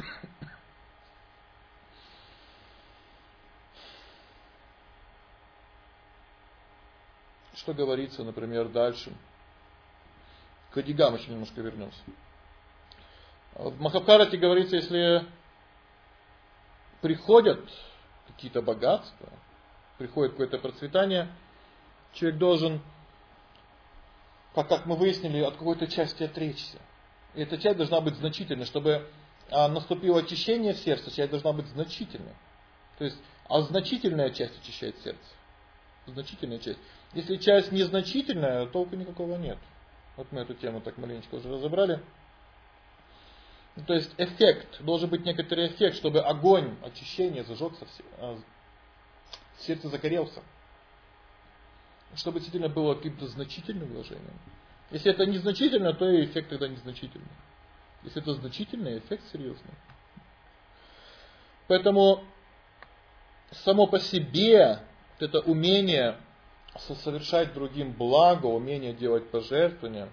Что говорится, например, дальше. К Адигам еще немножко вернемся. В Махабхарате говорится, если приходят какие-то богатства, приходит какое-то процветание, человек должен, как, как мы выяснили, от какой-то части отречься. И эта часть должна быть значительной, чтобы а, наступило очищение в сердце, часть должна быть значительной. То есть, а значительная часть очищает сердце. Значительная часть. Если часть незначительная, толку никакого нет. Вот мы эту тему так маленечко уже разобрали. То есть эффект, должен быть некоторый эффект, чтобы огонь очищения зажегся, сердце загорелся. Чтобы действительно было каким-то значительным вложением. Если это незначительно, то и эффект тогда незначительный. Если это значительный, эффект серьезный. Поэтому само по себе это умение совершать другим благо, умение делать пожертвования,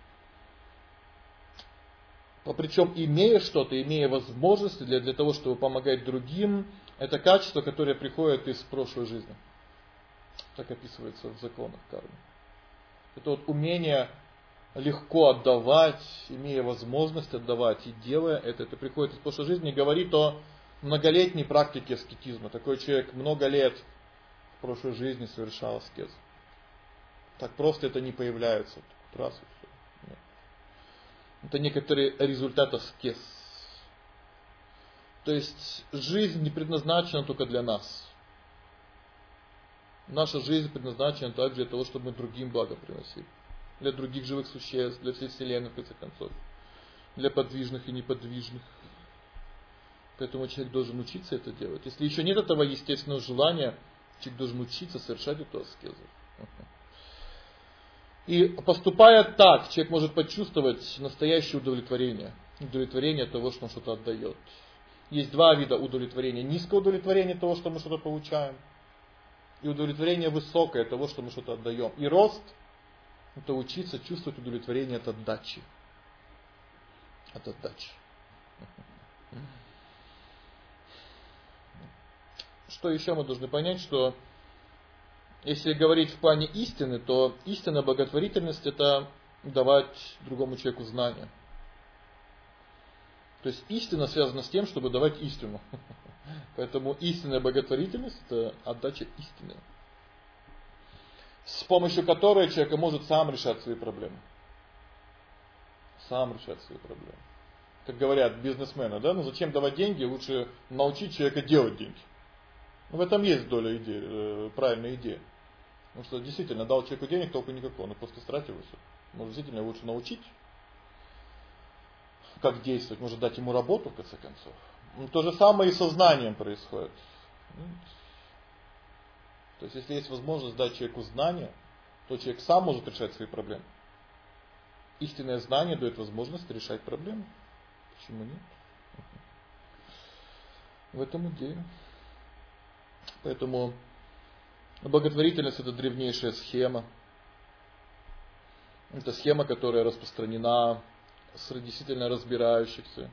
причем имея что-то, имея возможности для, для того, чтобы помогать другим, это качество, которое приходит из прошлой жизни. Так описывается в законах кармы. Это вот умение легко отдавать, имея возможность отдавать и делая это, это приходит из прошлой жизни и говорит о многолетней практике аскетизма. Такой человек много лет в прошлой жизни совершал аскезу. Так просто это не появляется. Раз и все. Нет. Это некоторый результат аскез. То есть жизнь не предназначена только для нас. Наша жизнь предназначена также для того, чтобы мы другим благо приносили. Для других живых существ, для всей Вселенной, в конце концов. Для подвижных и неподвижных. Поэтому человек должен учиться это делать. Если еще нет этого естественного желания, человек должен учиться совершать эту аскезу. И поступая так, человек может почувствовать настоящее удовлетворение. Удовлетворение того, что он что-то отдает. Есть два вида удовлетворения. Низкое удовлетворение того, что мы что-то получаем. И удовлетворение высокое того, что мы что-то отдаем. И рост – это учиться чувствовать удовлетворение от отдачи. От отдачи. Что еще мы должны понять, что если говорить в плане истины, то истинная благотворительность – это давать другому человеку знания. То есть истина связана с тем, чтобы давать истину. Поэтому истинная благотворительность – это отдача истины, с помощью которой человек может сам решать свои проблемы. Сам решать свои проблемы. Как говорят бизнесмены, да, ну зачем давать деньги, лучше научить человека делать деньги. В этом есть доля идеи, правильная идея. Потому что действительно дал человеку денег, толку никакого, он просто стратил все. Может действительно лучше научить, как действовать, может дать ему работу в конце концов. То же самое и со знанием происходит. То есть если есть возможность дать человеку знания, то человек сам может решать свои проблемы. Истинное знание дает возможность решать проблемы. Почему нет? В этом идея. Поэтому благотворительность – это древнейшая схема. Это схема, которая распространена среди действительно разбирающихся.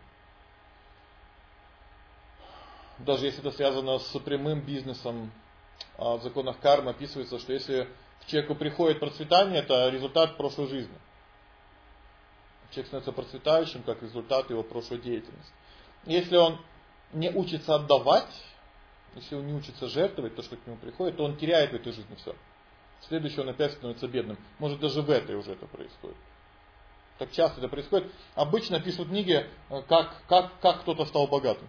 Даже если это связано с прямым бизнесом, в законах кармы описывается, что если к человеку приходит процветание, это результат прошлой жизни. Человек становится процветающим как результат его прошлой деятельности. Если он не учится отдавать, если он не учится жертвовать то, что к нему приходит, то он теряет в этой жизни все. В следующий он опять становится бедным. Может даже в этой уже это происходит. Так часто это происходит. Обычно пишут книги, как, как, как кто-то стал богатым.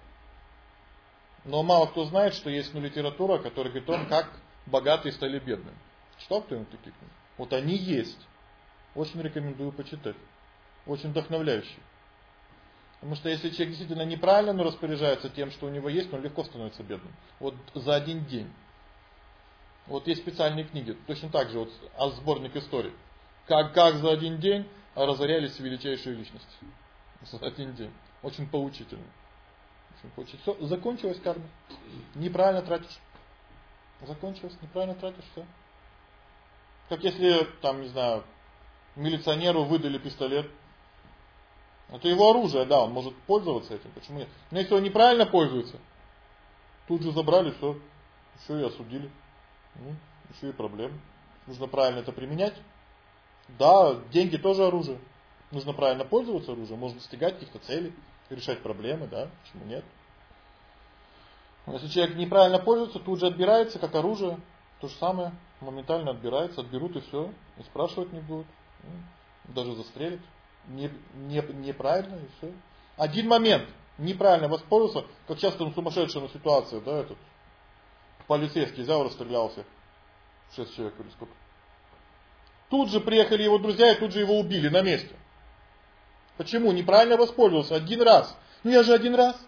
Но мало кто знает, что есть ну, литература, которая говорит о том, как богатые стали бедными. Читал кто-нибудь такие книги? Вот они есть. Очень рекомендую почитать. Очень вдохновляющие. Потому что если человек действительно неправильно но распоряжается тем, что у него есть, он легко становится бедным. Вот за один день. Вот есть специальные книги, точно так же, вот а сборник историй. Как, как за один день разорялись величайшие личности. За один день. Очень поучительно. Очень поучительно. Все, закончилась карма. Неправильно тратишь. Закончилось, неправильно тратишь, все. Как если, там, не знаю, милиционеру выдали пистолет. Это его оружие, да, он может пользоваться этим, почему нет? Но если он неправильно пользуется, тут же забрали, все, еще и осудили. Ну, еще и проблемы. Нужно правильно это применять. Да, деньги тоже оружие. Нужно правильно пользоваться оружием, можно достигать каких-то целей, решать проблемы, да, почему нет? Но если человек неправильно пользуется, тут же отбирается как оружие. То же самое, моментально отбирается, отберут и все, и спрашивать не будут. Даже застрелят. Не, не, неправильно и все. Один момент неправильно воспользовался, как часто он сумасшедшая на ситуация, да, этот полицейский взял, расстрелялся. Шесть человек или сколько. Тут же приехали его друзья и тут же его убили на месте. Почему? Неправильно воспользовался один раз. Ну я же один раз.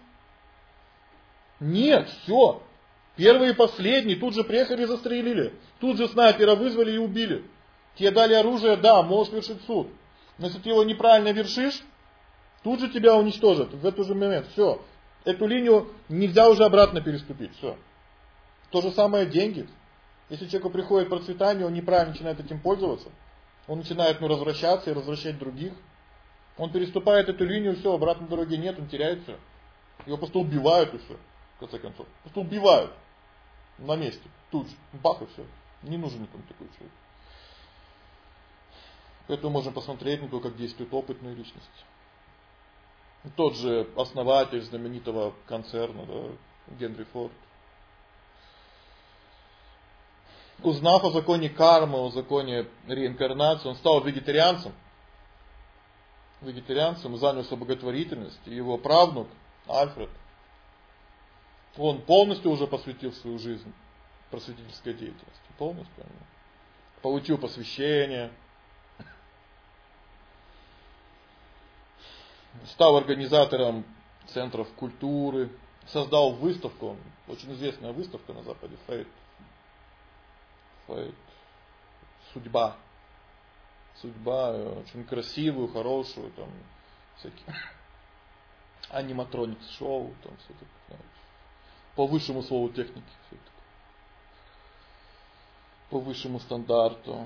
Нет, все. Первый и последний тут же приехали и застрелили. Тут же снайпера вызвали и убили. Тебе дали оружие, да, можешь вершить суд. Но если ты его неправильно вершишь, тут же тебя уничтожат в этот же момент. Все. Эту линию нельзя уже обратно переступить. Все. То же самое деньги. Если человеку приходит процветание, он неправильно начинает этим пользоваться. Он начинает ну, развращаться и развращать других. Он переступает эту линию, все, обратной дороги нет, он теряет все. Его просто убивают и все. В конце концов. Просто убивают. На месте. Тут же. Бах и все. Не нужен никому такой человек. Поэтому можем посмотреть на то, как действует опытная личность. Тот же основатель знаменитого концерна, да, Генри Форд. узнав о законе кармы, о законе реинкарнации, он стал вегетарианцем. Вегетарианцем, занялся благотворительностью. Его правнук, Альфред, он полностью уже посвятил свою жизнь просветительской деятельности. Полностью. Получил посвящение. Стал организатором центров культуры. Создал выставку. Очень известная выставка на Западе. Фейт. Фейт. Судьба. Судьба. Очень красивую, хорошую. Там всякие аниматроникс шоу. Там все такое. По высшему слову техники. Все такое. По высшему стандарту.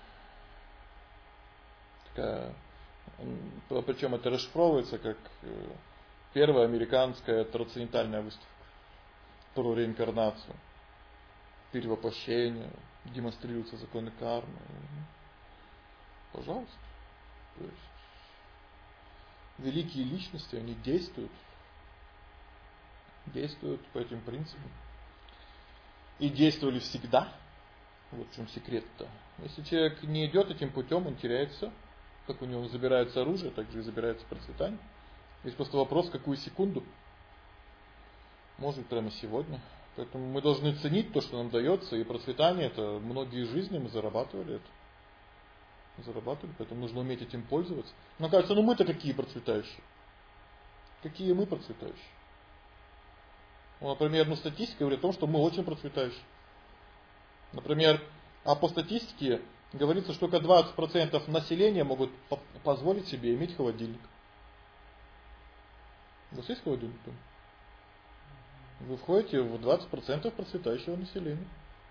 Такая, причем это расшифровывается как первая американская трансцендентальная выставка про реинкарнацию, перевоплощение, демонстрируются законы кармы. Пожалуйста. То есть великие личности, они действуют, действуют по этим принципам. И действовали всегда. Вот в чем секрет-то. Если человек не идет этим путем, он теряет все. Как у него забирается оружие, так же и забирается процветание. Есть просто вопрос, какую секунду. Может, прямо сегодня. Поэтому мы должны ценить то, что нам дается. И процветание, это многие жизни мы зарабатывали это. Зарабатывали, поэтому нужно уметь этим пользоваться. Но кажется, ну мы-то какие процветающие. Какие мы процветающие. Ну, например, ну, статистика говорит о том, что мы очень процветающие. Например, а по статистике говорится, что только двадцать процентов населения могут позволить себе иметь холодильник. У вас есть холодильник? Вы входите в двадцать процентов процветающего населения.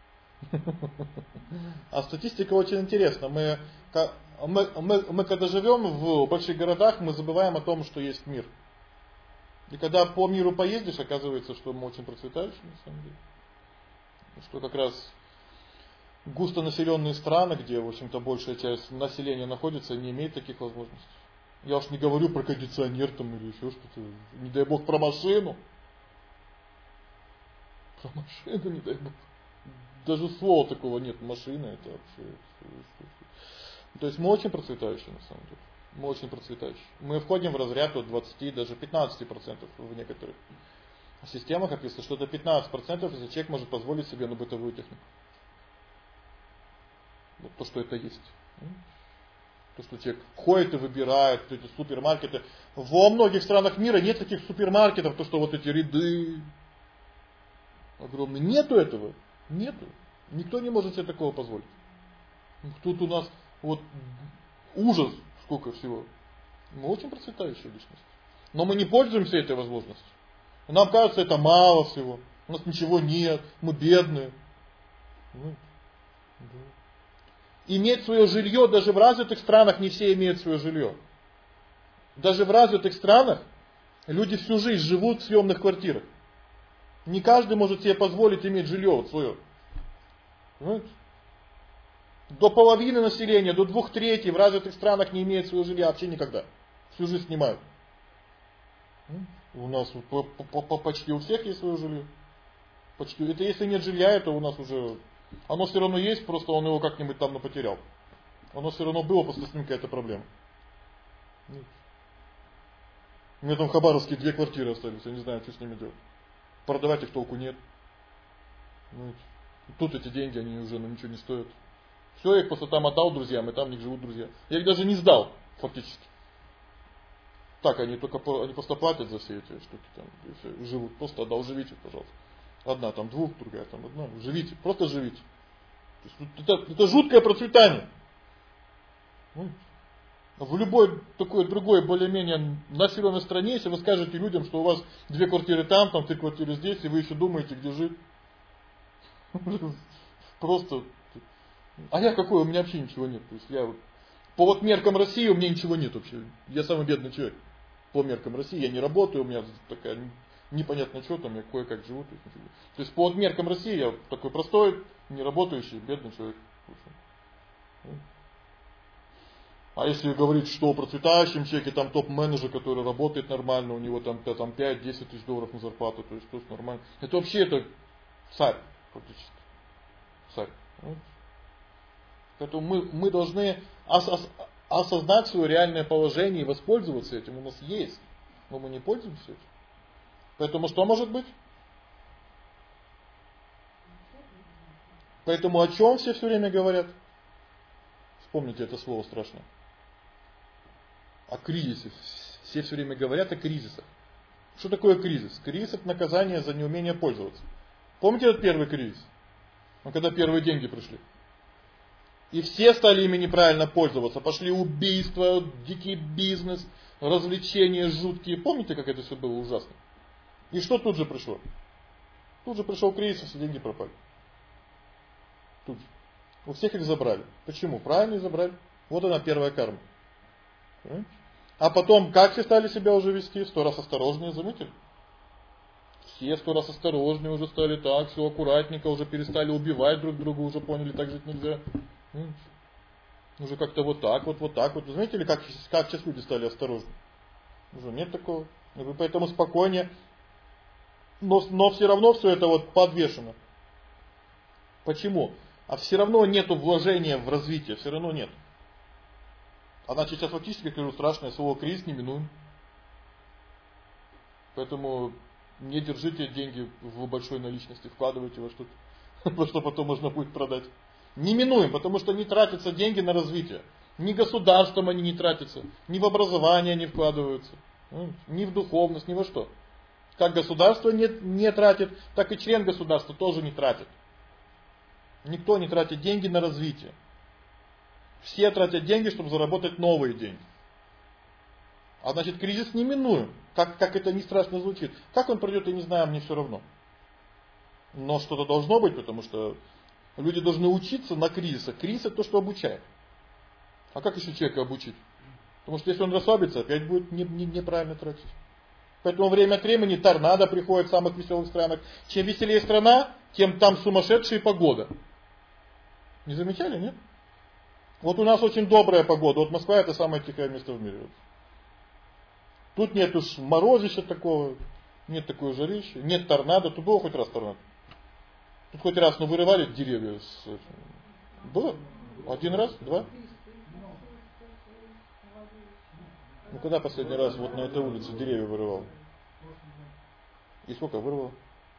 А статистика очень интересна. Мы, мы, мы, мы когда живем в больших городах, мы забываем о том, что есть мир. И когда по миру поездишь, оказывается, что мы очень процветающие на самом деле. Что как раз густонаселенные страны, где, в общем-то, большая часть населения находится, не имеет таких возможностей. Я уж не говорю про кондиционер там или еще что-то. Не дай бог про машину. Про машину, не дай бог. Даже слова такого нет. Машина это вообще... То есть мы очень процветающие на самом деле. Мы очень процветающие. Мы входим в разряд от двадцати, даже пятнадцати процентов в некоторых системах описано, что до пятнадцати процентов, если человек может позволить себе на бытовую технику. Вот то, что это есть. То, что человек ходит и выбирает эти супермаркеты. Во многих странах мира нет таких супермаркетов, то, что вот эти ряды огромные. Нету этого. Нету. Никто не может себе такого позволить. Тут у нас вот ужас, сколько всего. Мы очень процветающая личность. Но мы не пользуемся этой возможностью. Нам кажется, это мало всего. У нас ничего нет. Мы бедные. Ну, да. Иметь свое жилье, даже в развитых странах не все имеют свое жилье. Даже в развитых странах люди всю жизнь живут в съемных квартирах. Не каждый может себе позволить иметь жилье вот свое. Понимаете? До половины населения, до двух третей в развитых странах не имеет своего жилья вообще никогда. Всю жизнь снимают. У нас почти у всех есть свое жилье. Почти. Это если нет жилья, это у нас уже... Оно все равно есть, просто он его как-нибудь там потерял. Оно все равно было, просто с ним какая-то проблема. У меня там в Хабаровске две квартиры остались, я не знаю, что с ними делать. Продавать их толку нет. Тут эти деньги, они уже ну, ничего не стоят. Все, я их просто там отдал друзьям, и там в них живут друзья. Я их даже не сдал, фактически. Так, они только они просто платят за все эти штуки там, и все, живут. Просто отдал, живите, пожалуйста. Одна там двух, другая там одна. Живите, просто живите. То есть, это, это жуткое процветание. В любой такой другой, более-менее населенной стране, если вы скажете людям, что у вас две квартиры там, там три квартиры здесь, и вы еще думаете, где жить. Просто. А я какой? У меня вообще ничего нет. То есть я вот, по вот меркам России у меня ничего нет вообще. Я самый бедный человек. По меркам России я не работаю, у меня такая непонятно что там, я кое-как живу. То есть, то есть по вот меркам России я такой простой, не работающий, бедный человек. А если говорить, что о процветающем человеке, там топ-менеджер, который работает нормально, у него там, там пять-десять тысяч долларов на зарплату, то есть то есть нормально. Это вообще это царь, практически. Царь. Вот. Поэтому мы, мы должны ос- осознать свое реальное положение и воспользоваться этим. У нас есть, но мы не пользуемся этим. Поэтому что может быть? Поэтому о чем все все время говорят? Вспомните это слово страшное. О кризисе. Все все время говорят о кризисах. Что такое кризис? Кризис — это наказание за неумение пользоваться. Помните этот первый кризис? Ну, когда первые деньги пришли. И все стали ими неправильно пользоваться. Пошли убийства, дикий бизнес, развлечения жуткие. Помните, как это все было ужасно? И что тут же пришло? Тут же пришел кризис, и все деньги пропали. Тут же. У всех их забрали. Почему? Правильно их забрали. Вот она, первая карма. А потом, как все стали себя уже вести? Сто раз осторожнее, заметили? Все сто раз осторожнее уже стали, так, все аккуратненько, уже перестали убивать друг друга, уже поняли, так жить нельзя. Уже как-то вот так, вот, вот так вот. Вы заметили, как, как сейчас люди стали осторожны? Уже нет такого. И вы поэтому спокойнее. Но, но все равно все это вот подвешено. Почему? А все равно нету вложения в развитие, все равно нет. А значит, сейчас фактически, я говорю, страшное слово кризис неминуем. Поэтому не держите деньги в большой наличности, вкладывайте во что-то, во что потом можно будет продать. Неминуем, потому что не тратятся деньги на развитие. Ни государством они не тратятся, ни в образование не вкладываются, ни в духовность, ни во что. Как государство не, не тратит, так и член государства тоже не тратит. Никто не тратит деньги на развитие. Все тратят деньги, чтобы заработать новые деньги. А значит, кризис неминуем. Как, как это не страшно звучит. Как он пройдет, я не знаю, мне все равно. Но что-то должно быть, потому что люди должны учиться на кризисах. Кризис — это то, что обучает. А как еще человека обучить? Потому что если он расслабится, опять будет не, не, неправильно тратить. Поэтому время от времени торнадо приходит в самых веселых странах. Чем веселее страна, тем там сумасшедшая погода. Не замечали, нет? Вот у нас очень добрая погода. Вот Москва — это самое тихое место в мире. Тут нет уж морозища такого, нет такой жарища, нет торнадо. Тут было хоть раз торнадо? Тут хоть раз, ну, вырывали деревья. С... Было? Один раз? Два? Ну, когда последний раз вот на этой улице деревья вырывал? И сколько вырвал?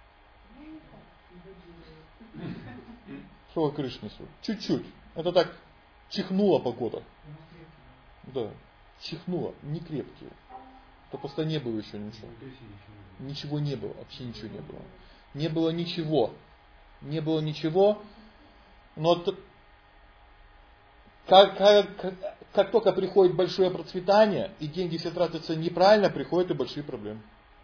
Сколько крыш несу? Чуть-чуть. Это так чихнула погода. Да, чихнула, не крепкие. То просто не было еще ничего. Ничего не было, вообще ничего не было. Не было ничего. Не было ничего. Но как, как, как только приходит большое процветание, и деньги все тратятся неправильно, приходят и большие проблемы.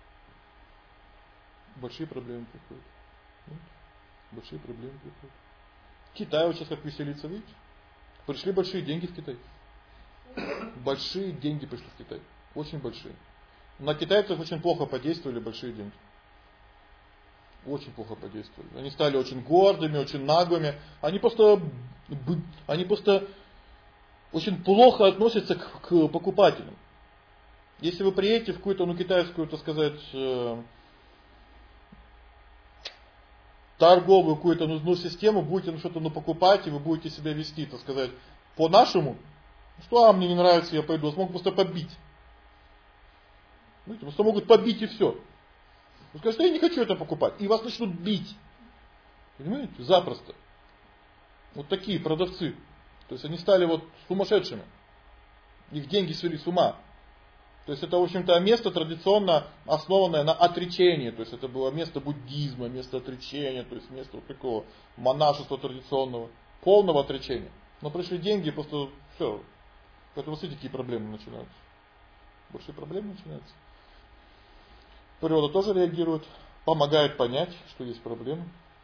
Большие проблемы приходят. Большие проблемы приходят. Китай вот сейчас как веселится, видите? Пришли большие деньги в Китай. Большие деньги пришли в Китай. Очень большие. На китайцев очень плохо подействовали большие деньги. Очень плохо подействовали. Они стали очень гордыми, очень наглыми. Они просто, они просто очень плохо относятся к, к покупателям. Если вы приедете в какую-то, ну, китайскую, так сказать, э, торговую какую-то, ну, ну, систему, будете ну, что-то ну, покупать, и вы будете себя вести, так сказать, по-нашему, что а, мне не нравится, я пойду, вас могут просто побить. Видите, просто могут побить и все. Вы скажете, я не хочу это покупать. И вас начнут бить. Понимаете? Запросто. Вот такие продавцы. То есть они стали вот сумасшедшими. Их деньги свели с ума. То есть это, в общем-то, место традиционно основанное на отречении. То есть это было место буддизма, место отречения, то есть место вот такого монашества традиционного. Полного отречения. Но пришли деньги, просто все. Поэтому смотрите, какие проблемы начинаются. Большие проблемы начинаются. Природа тоже реагирует, помогает понять, что есть проблемы.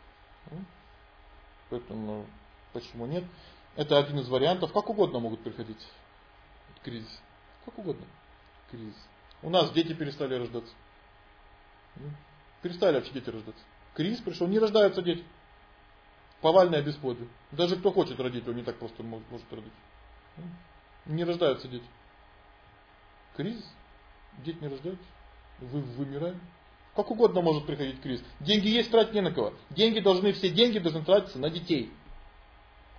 Поэтому почему нет? Это один из вариантов. Как угодно могут приходить кризис. Как угодно. Кризис. У нас дети перестали рождаться. Перестали вообще дети рождаться. Кризис пришел, не рождаются дети. Повальное бесплодие. Даже кто хочет родить, он не так просто может, может родить. Не рождаются дети. Кризис. Дети не рождаются. Вы вымираем. Как угодно может приходить кризис. Деньги есть, тратить не на кого. Деньги должны, все деньги должны тратиться на детей.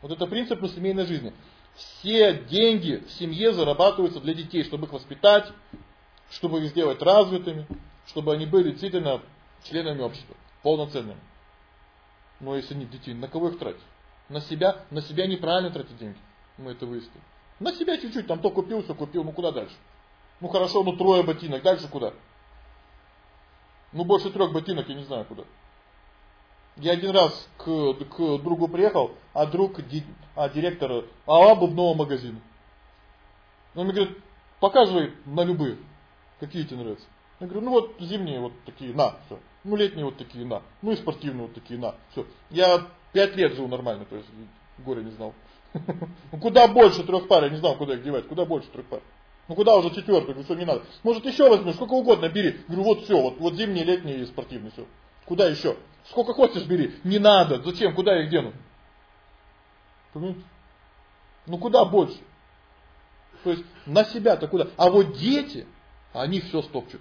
Вот это принцип на семейной жизни. Все деньги в семье зарабатываются для детей, чтобы их воспитать, чтобы их сделать развитыми, чтобы они были действительно членами общества, полноценными. Но если нет детей, на кого их тратить? На себя? На себя неправильно тратить деньги. Мы это выяснили. На себя чуть-чуть, там то купил, все купил, ну куда дальше? Ну хорошо, ну трое ботинок, дальше куда? Ну больше трех ботинок, я не знаю куда. Я один раз к, к другу приехал, а друг а, директора а, обувного магазина. Он мне говорит, показывай на любые, какие тебе нравятся. Я говорю, ну вот зимние вот такие, на, все. Ну летние вот такие, на. Ну и спортивные вот такие, на. Все. Я пять лет жил нормально, то есть горе не знал. Ну куда больше трех пар, я не знал, куда их девать, куда больше трех пар. Ну куда уже четвертую, говорю, все, не надо. Может еще возьмешь, сколько угодно бери. Говорю, вот все, вот, вот зимние, летние и спортивные, все. Куда еще? Сколько хочешь бери. Не надо, зачем, куда я их дену? Понимаете? Ну куда больше? То есть на себя-то куда? А вот дети, они все стопчут.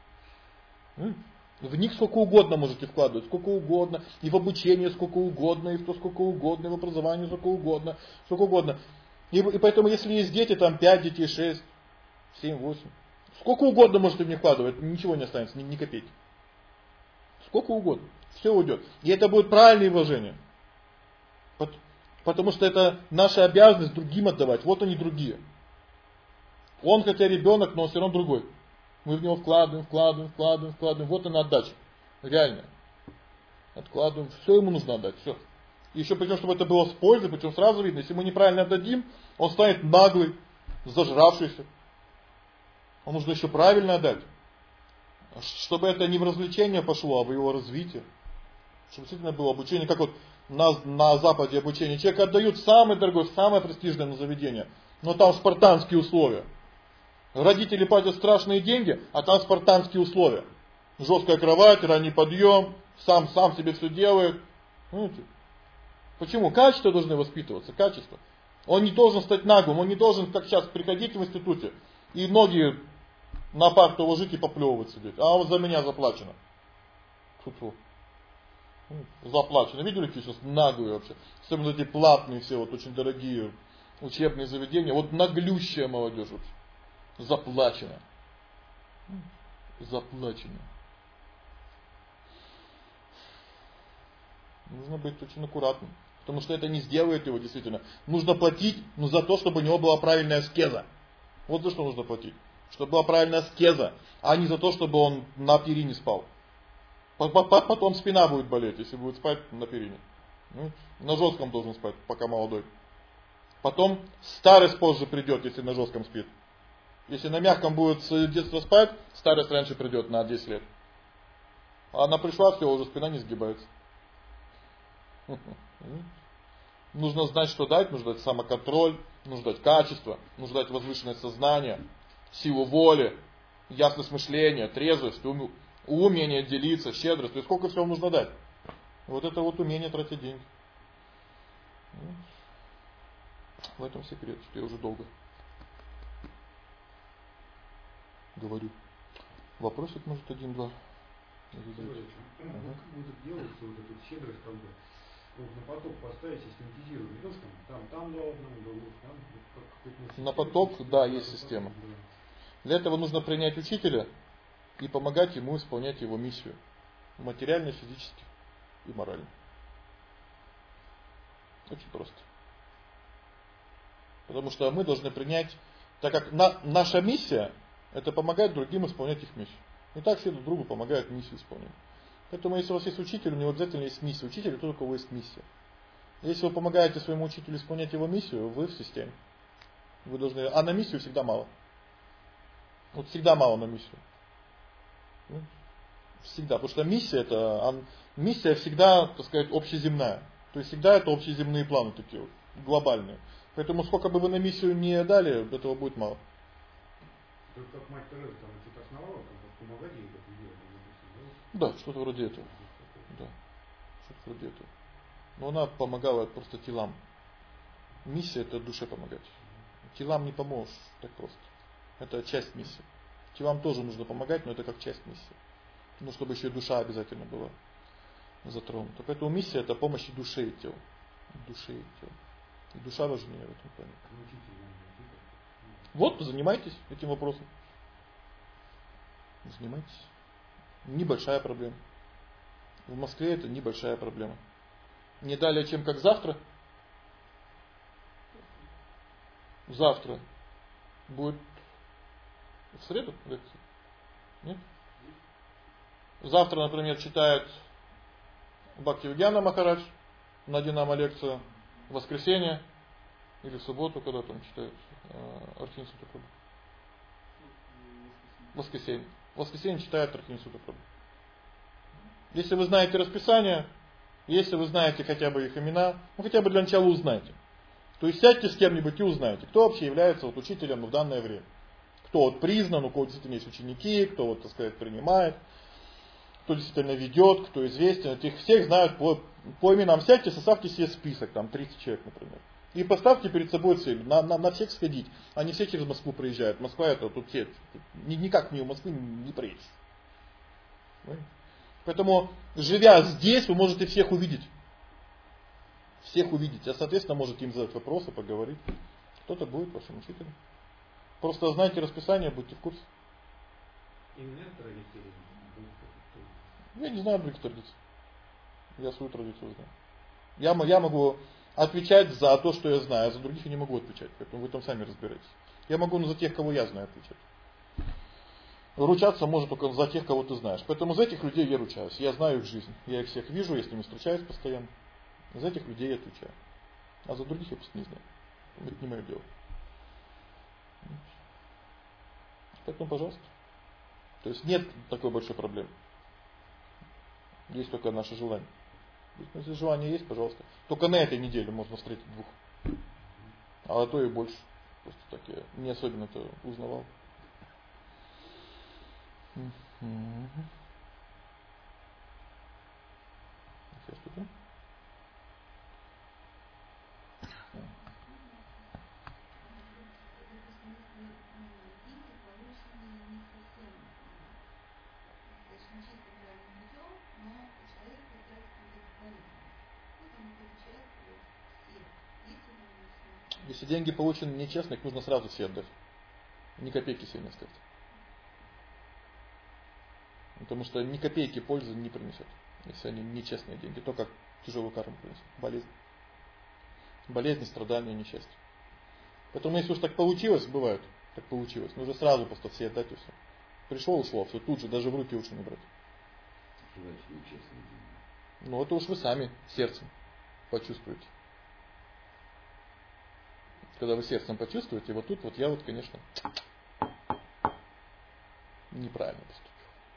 В них сколько угодно можете вкладывать, сколько угодно, и в обучение сколько угодно, и в то сколько угодно, и в образование сколько угодно, сколько угодно. И, и поэтому, если есть дети, там пять детей, шесть, семь, восемь, сколько угодно можете в них вкладывать, ничего не останется, ни, ни копейки. Сколько угодно, все уйдет. И это будет правильное вложение. Потому что это наша обязанность другим отдавать, вот они другие. Он хотя ребенок, но он все равно другой. Мы в него вкладываем, вкладываем, вкладываем, вкладываем. Вот она отдача. Реально. Откладываем. Все ему нужно отдать. Все. И еще причем, чтобы это было с пользой, причем сразу видно, если мы неправильно отдадим, он станет наглый, зажравшийся. Он нужно еще правильно отдать. Чтобы это не в развлечение пошло, а в его развитие. Чтобы действительно было обучение. Как вот на, на Западе обучение. Человек отдают самое дорогое, самое престижное на заведение. Но там спартанские условия. Родители платят страшные деньги, а там спартанские условия. Жесткая кровать, ранний подъем, сам, сам себе все делает. Понимаете? Почему? Качество должны воспитываться, качество. Он не должен стать наглым, он не должен, как сейчас, приходить в институте и ноги на парту ложить и поплевывать сидеть. А вот за меня заплачено. Фу-фу. Заплачено. Видели, какие сейчас наглые вообще? Особенно эти платные все, вот очень дорогие учебные заведения. Вот наглющая молодежь вообще. Заплачено. Заплачено. Нужно быть очень аккуратным. Потому что это не сделает его действительно. Нужно платить, но за то, чтобы у него была правильная аскеза. Вот за что нужно платить. Чтобы была правильная аскеза, а не за то, чтобы он на перине спал. Потом спина будет болеть, если будет спать на перине. На жестком должен спать, пока молодой. Потом старость позже придет, если на жестком спит. Если на мягком будет с детства спать, старость раньше придет на десять лет. А она пришла, все, уже спина не сгибается. Нужно знать, что дать, нужно дать самоконтроль, нужно дать качество, нужно дать возвышенное сознание, силу воли, ясность мышления, трезвость, ум, умение делиться, щедрость. То есть сколько всего нужно дать. Вот это вот умение тратить деньги. В этом секрет, что я уже долго говорю. Вопросик может один-два. Ага. Как будет делаться вот эту щедрость, как бы, вот на поток поставить, систематизировать. Идешь там, там, там дал одному, дал, там, как, на поток, да, есть система. Да. Для этого нужно принять учителя и помогать ему исполнять его миссию. Материально, физически и морально. Очень просто. Потому что мы должны принять, так как на, наша миссия, это помогать другим исполнять их миссию. И так все друг другу помогают миссию исполнять. Поэтому если у вас есть учитель, у него обязательно есть миссия. Учитель это тот, у кого есть миссия. Если вы помогаете своему учителю исполнять его миссию, вы в системе. Вы должны, а на миссию всегда мало. Вот всегда мало на миссию. Всегда. Потому что миссия это, миссия всегда, так сказать, общеземная. То есть всегда это общеземные планы такие вот, глобальные. Поэтому сколько бы вы на миссию не дали, этого будет мало. Только как мать Тереза там что-то основала, там помогать ей это делать. Да, что-то вроде этого. Да, что-то вроде этого. Но она помогала просто телам. Миссия это душе помогать. Телам не поможешь так просто. Это часть миссии. Телам тоже нужно помогать, но это как часть миссии. Ну, чтобы еще и душа обязательно была затронута. Поэтому миссия это помощь и душе и телу. Душе и телу. И душа важнее в этом плане. Вот, занимайтесь этим вопросом. Занимайтесь. Небольшая проблема. В Москве это небольшая проблема. Не далее, чем как завтра. Завтра будет в среду лекция? Нет? Завтра, например, читает Бхактивидьяна Махарадж на Динамо лекцию. В воскресенье или в субботу, когда там читает Архин Сутапрабху. В воскресенье. В воскресенье читает Архин Сутапрабху. Если вы знаете расписание, если вы знаете хотя бы их имена, ну хотя бы для начала узнайте. То есть сядьте с кем-нибудь и узнайте, кто вообще является вот учителем в данное время. Кто вот признан, у кого действительно есть ученики, кто вот, так сказать, принимает, кто действительно ведет, кто известен. Этих всех знают по, по именам. Сядьте, составьте себе список, там тридцать человек, например. И поставьте перед собой цель, на, на, на всех сходить. Они все через Москву проезжают. Москва это тут все, никак мимо Москвы не проедешь. Поэтому, живя здесь, вы можете всех увидеть. Всех увидеть. А соответственно, можете им задать вопросы, поговорить. Кто-то будет вашим учителем. Просто знайте расписание, будьте в курсе. Именно это традиция? Я не знаю других традиций. Я свою традицию знаю. Я, я могу отвечать за то, что я знаю, а за других я не могу отвечать. Поэтому вы там сами разбираетесь. Я могу за тех, кого я знаю, отвечать. Ручаться можно только за тех, кого ты знаешь. Поэтому за этих людей я ручаюсь. Я знаю их жизнь. Я их всех вижу, я с ними встречаюсь постоянно. За этих людей я отвечаю. А за других я просто не знаю. Это не мое дело. Поэтому, пожалуйста. То есть нет такой большой проблемы. Есть только наше желание. Если желание есть, пожалуйста. Только на этой неделе можно встретить двух. А то и больше. Просто так я не особенно это узнавал. Сейчас что-то. Если деньги получены нечестно, их нужно сразу все отдать. Ни копейки себе не оставить. Потому что ни копейки пользы не принесет, если они нечестные деньги. То как тяжелую карму принесет. Болезнь. Болезни, страдания, несчастье. Поэтому если уж так получилось, бывает, так получилось, нужно сразу просто все отдать и все. Пришло, ушло, все тут же, даже в руки лучше не брать. Ну это уж вы сами сердцем почувствуете. Когда вы сердцем почувствуете, вот тут вот я вот, конечно, неправильно поступил.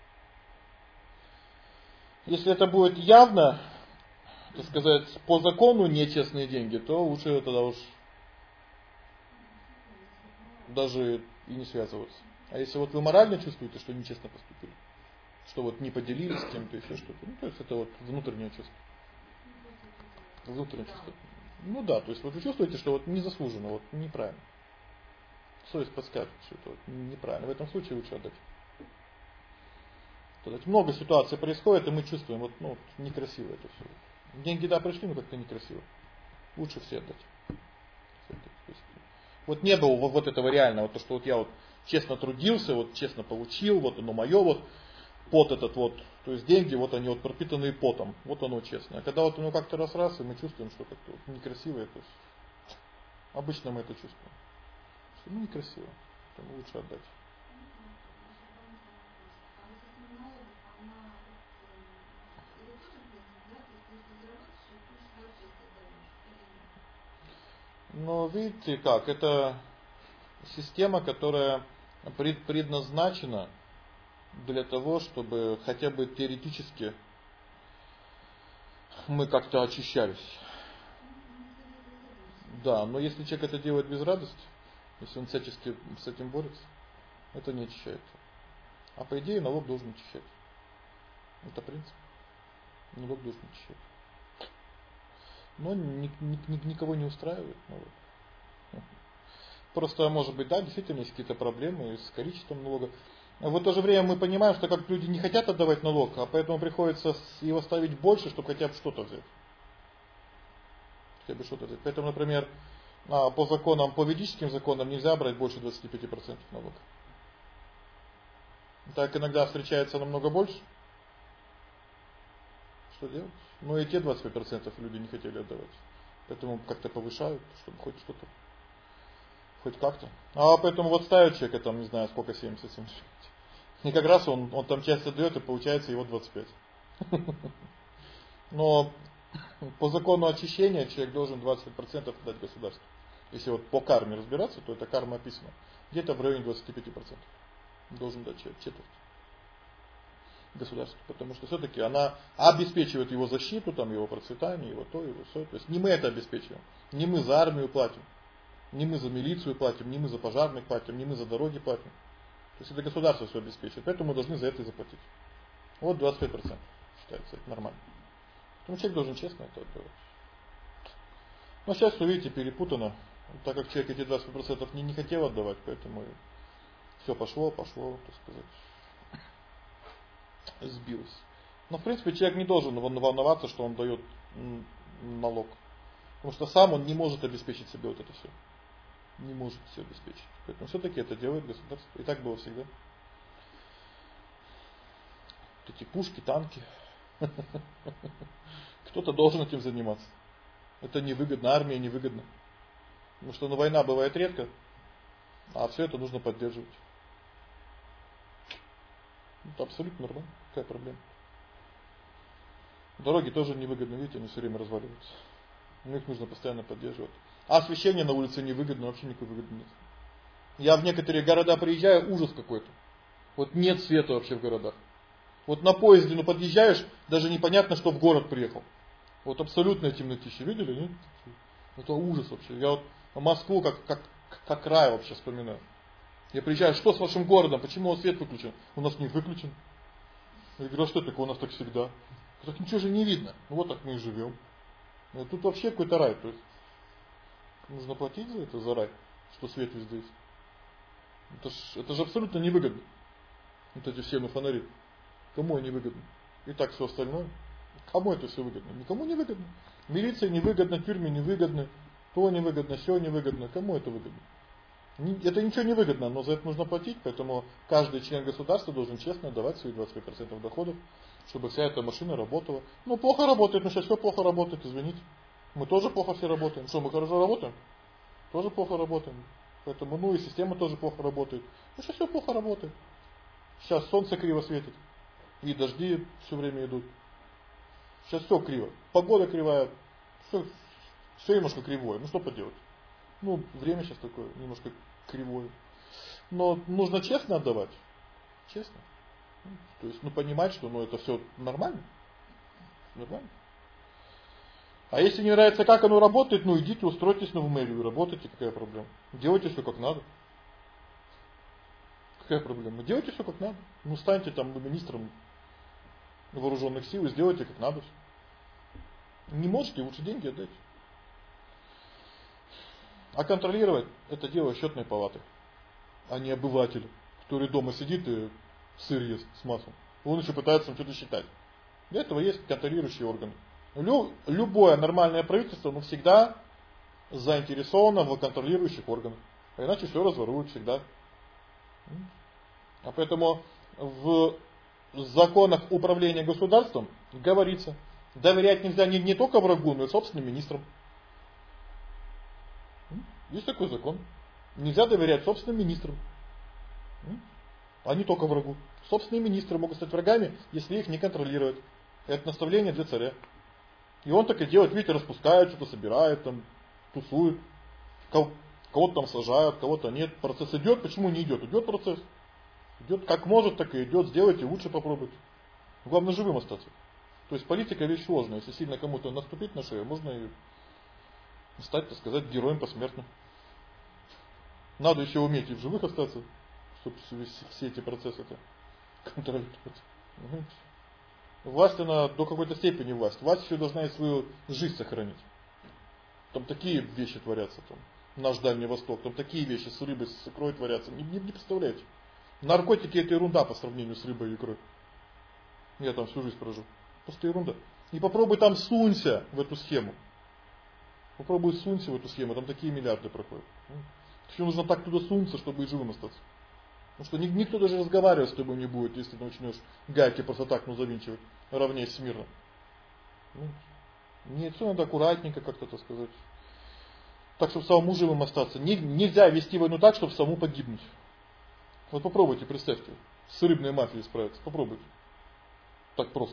Если это будет явно, так сказать, по закону нечестные деньги, то лучше тогда уж даже и не связываться. А если вот вы морально чувствуете, что нечестно поступили, что вот не поделились с кем-то, еще что-то, ну то есть это вот внутреннее чувство. Внутреннее чувство. Ну да, то есть вот вы чувствуете, что вот незаслуженно, вот неправильно. Совесть подскажет, что это вот неправильно. В этом случае лучше отдать. Отдать. Много ситуаций происходит, и мы чувствуем, вот, ну, некрасиво это все. Деньги, да, пришли, но как-то некрасиво. Лучше все отдать. Вот не было вот этого реального, то, что вот я вот честно трудился, вот честно получил, вот оно мое, вот пот этот вот, то есть деньги, вот они вот пропитанные потом, вот оно честное. А когда вот оно как-то раз-раз, и мы чувствуем, что как-то вот некрасиво это, обычно мы это чувствуем. Что ну некрасиво, поэтому лучше отдать. Но видите как, это система, которая предназначена для того, чтобы хотя бы теоретически мы как-то очищались. Да, но если человек это делает без радости, если он всячески с этим борется, это не очищает. А по идее налог должен очищать. Это принцип. Налог должен очищать. Но ни, ни, ни, никого не устраивает налог. Просто, может быть, да, действительно есть какие-то проблемы с количеством налога. В то же время мы понимаем, что как люди не хотят отдавать налог, а поэтому приходится его ставить больше, чтобы хотя бы что-то взять. хотя бы что-то. Поэтому, например, по законам, по ведическим законам нельзя брать больше двадцати пяти процентов налога. Так иногда встречается намного больше. Что делать? Ну и те двадцать пять процентов люди не хотели отдавать. Поэтому как-то повышают, чтобы хоть что-то, хоть как-то. А поэтому вот ставят человека там, не знаю, сколько, семьдесят семьдесят пять. И как раз он, он там часть отдает, и получается его двадцать пять. Но по закону очищения человек должен двадцать пять процентов отдать государству. Если вот по карме разбираться, то это карма описана. Где-то в районе двадцати пяти процентов. Должен дать человек четверть государству. Потому что все-таки она обеспечивает его защиту, там, его процветание, его то, его все. То есть не мы это обеспечиваем. Не мы за армию платим. Не мы за милицию платим, не мы за пожарных платим, не мы за дороги платим. То есть это государство все обеспечивает. Поэтому мы должны за это и заплатить. Вот двадцать пять процентов считается, это нормально. Поэтому человек должен честно это отдавать. Но сейчас, вы видите, перепутано. Так как человек эти двадцать пять процентов не, не хотел отдавать, поэтому все пошло, пошло, так сказать, сбилось. Но в принципе человек не должен волноваться, что он дает налог. Потому что сам он не может обеспечить себе вот это все. Не может все обеспечить. Поэтому все-таки это делает государство. И так было всегда. Вот эти пушки, танки. Кто-то должен этим заниматься. Это невыгодно, армия невыгодна. Потому что ну, война бывает редко, а все это нужно поддерживать. Это абсолютно нормально. Какая проблема? Дороги тоже невыгодны, видите, они все время разваливаются. Но их нужно постоянно поддерживать. А освещение на улице невыгодно, вообще никакой выгоды нет. Я в некоторые города приезжаю, ужас какой-то. Вот нет света вообще в городах. Вот на поезде, ну подъезжаешь, даже непонятно, что в город приехал. Вот абсолютное темнотище, видели, нет? Это ужас вообще. Я вот Москву как, как, как рай вообще вспоминаю. Я приезжаю, что с вашим городом, почему у вас свет выключен? У нас не выключен. Я говорю, а что такое, у нас так всегда. Так ничего же не видно. Ну вот так мы и живем. И тут вообще какой-то рай. То есть нужно платить за это, за рай, что свет везде есть. Это ж, это же абсолютно невыгодно. Вот эти все на фонари. Кому они выгодны? И так все остальное. Кому это все выгодно? Никому не выгодно. Милиции невыгодно, тюрьме невыгодно, то невыгодно, все невыгодно. Кому это выгодно? Это ничего не выгодно, но за это нужно платить, поэтому каждый член государства должен честно давать свои двадцать пять процентов доходов, чтобы вся эта машина работала. Ну, плохо работает, но сейчас все плохо работает, извините. Мы тоже плохо все работаем. Что, мы хорошо работаем? Тоже плохо работаем. Поэтому, ну и система тоже плохо работает. Ну, сейчас все плохо работает. Сейчас солнце криво светит. И дожди все время идут. Сейчас все криво. Погода кривая. Все, все немножко кривое. Ну, что поделать? Ну, время сейчас такое, немножко кривое. Но нужно честно отдавать. Честно. То есть, ну, понимать, что ну, это все нормально. Нормально. А если не нравится, как оно работает, ну, идите, устройтесь на в мэрию и работайте, какая проблема. Делайте все как надо. Какая проблема? Делайте все как надо. Ну, станьте там министром вооруженных сил и сделайте как надо. Не можете, лучше деньги отдайте. А контролировать это дело счетной палаты, а не обыватель, который дома сидит и сыр ест с маслом. Он еще пытается там что-то считать. Для этого есть контролирующие органы. Лю, любое нормальное правительство, ну, всегда заинтересовано в контролирующих органах. А иначе все разворуют всегда. А поэтому в законах управления государством говорится, доверять нельзя не, не только врагу, но и собственным министрам. Есть такой закон. Нельзя доверять собственным министрам. А не только врагу. Собственные министры могут стать врагами, если их не контролировать. Это наставление для царя. И он так и делает, видите, распускает, что-то собирает, там, тусует. Кого-то там сажают, кого-то нет. Процесс идет, почему не идет? Идет процесс. Идет как может, так и идет. Сделайте, лучше попробуйте. Главное живым остаться. То есть политика вещь сложная. Если сильно кому-то наступить на шею, можно и стать, так сказать, героем посмертно. Надо еще уметь и в живых остаться, чтобы все эти процессы контролировать. Власть, она до какой-то степени власть. Власть еще должна и свою жизнь сохранить. Там такие вещи творятся. Там, наш Дальний Восток, там такие вещи с рыбой, с икрой творятся. Не, не, не представляете. Наркотики это ерунда по сравнению с рыбой и икрой. Я там всю жизнь прожил. Просто ерунда. И попробуй там сунься в эту схему. Попробуй сунься в эту схему, там такие миллиарды проходят. Еще нужно так туда сунуться, чтобы и живым остаться. Потому что никто даже разговаривать с тобой не будет, если ты начнешь гайки просто так ну завинчивать, равняясь с миром. Нет, все надо аккуратненько как-то, так сказать. Так, чтобы самому живым остаться. Нельзя вести войну так, чтобы самому погибнуть. Вот попробуйте, представьте, с рыбной мафией справиться. Попробуйте. Так просто.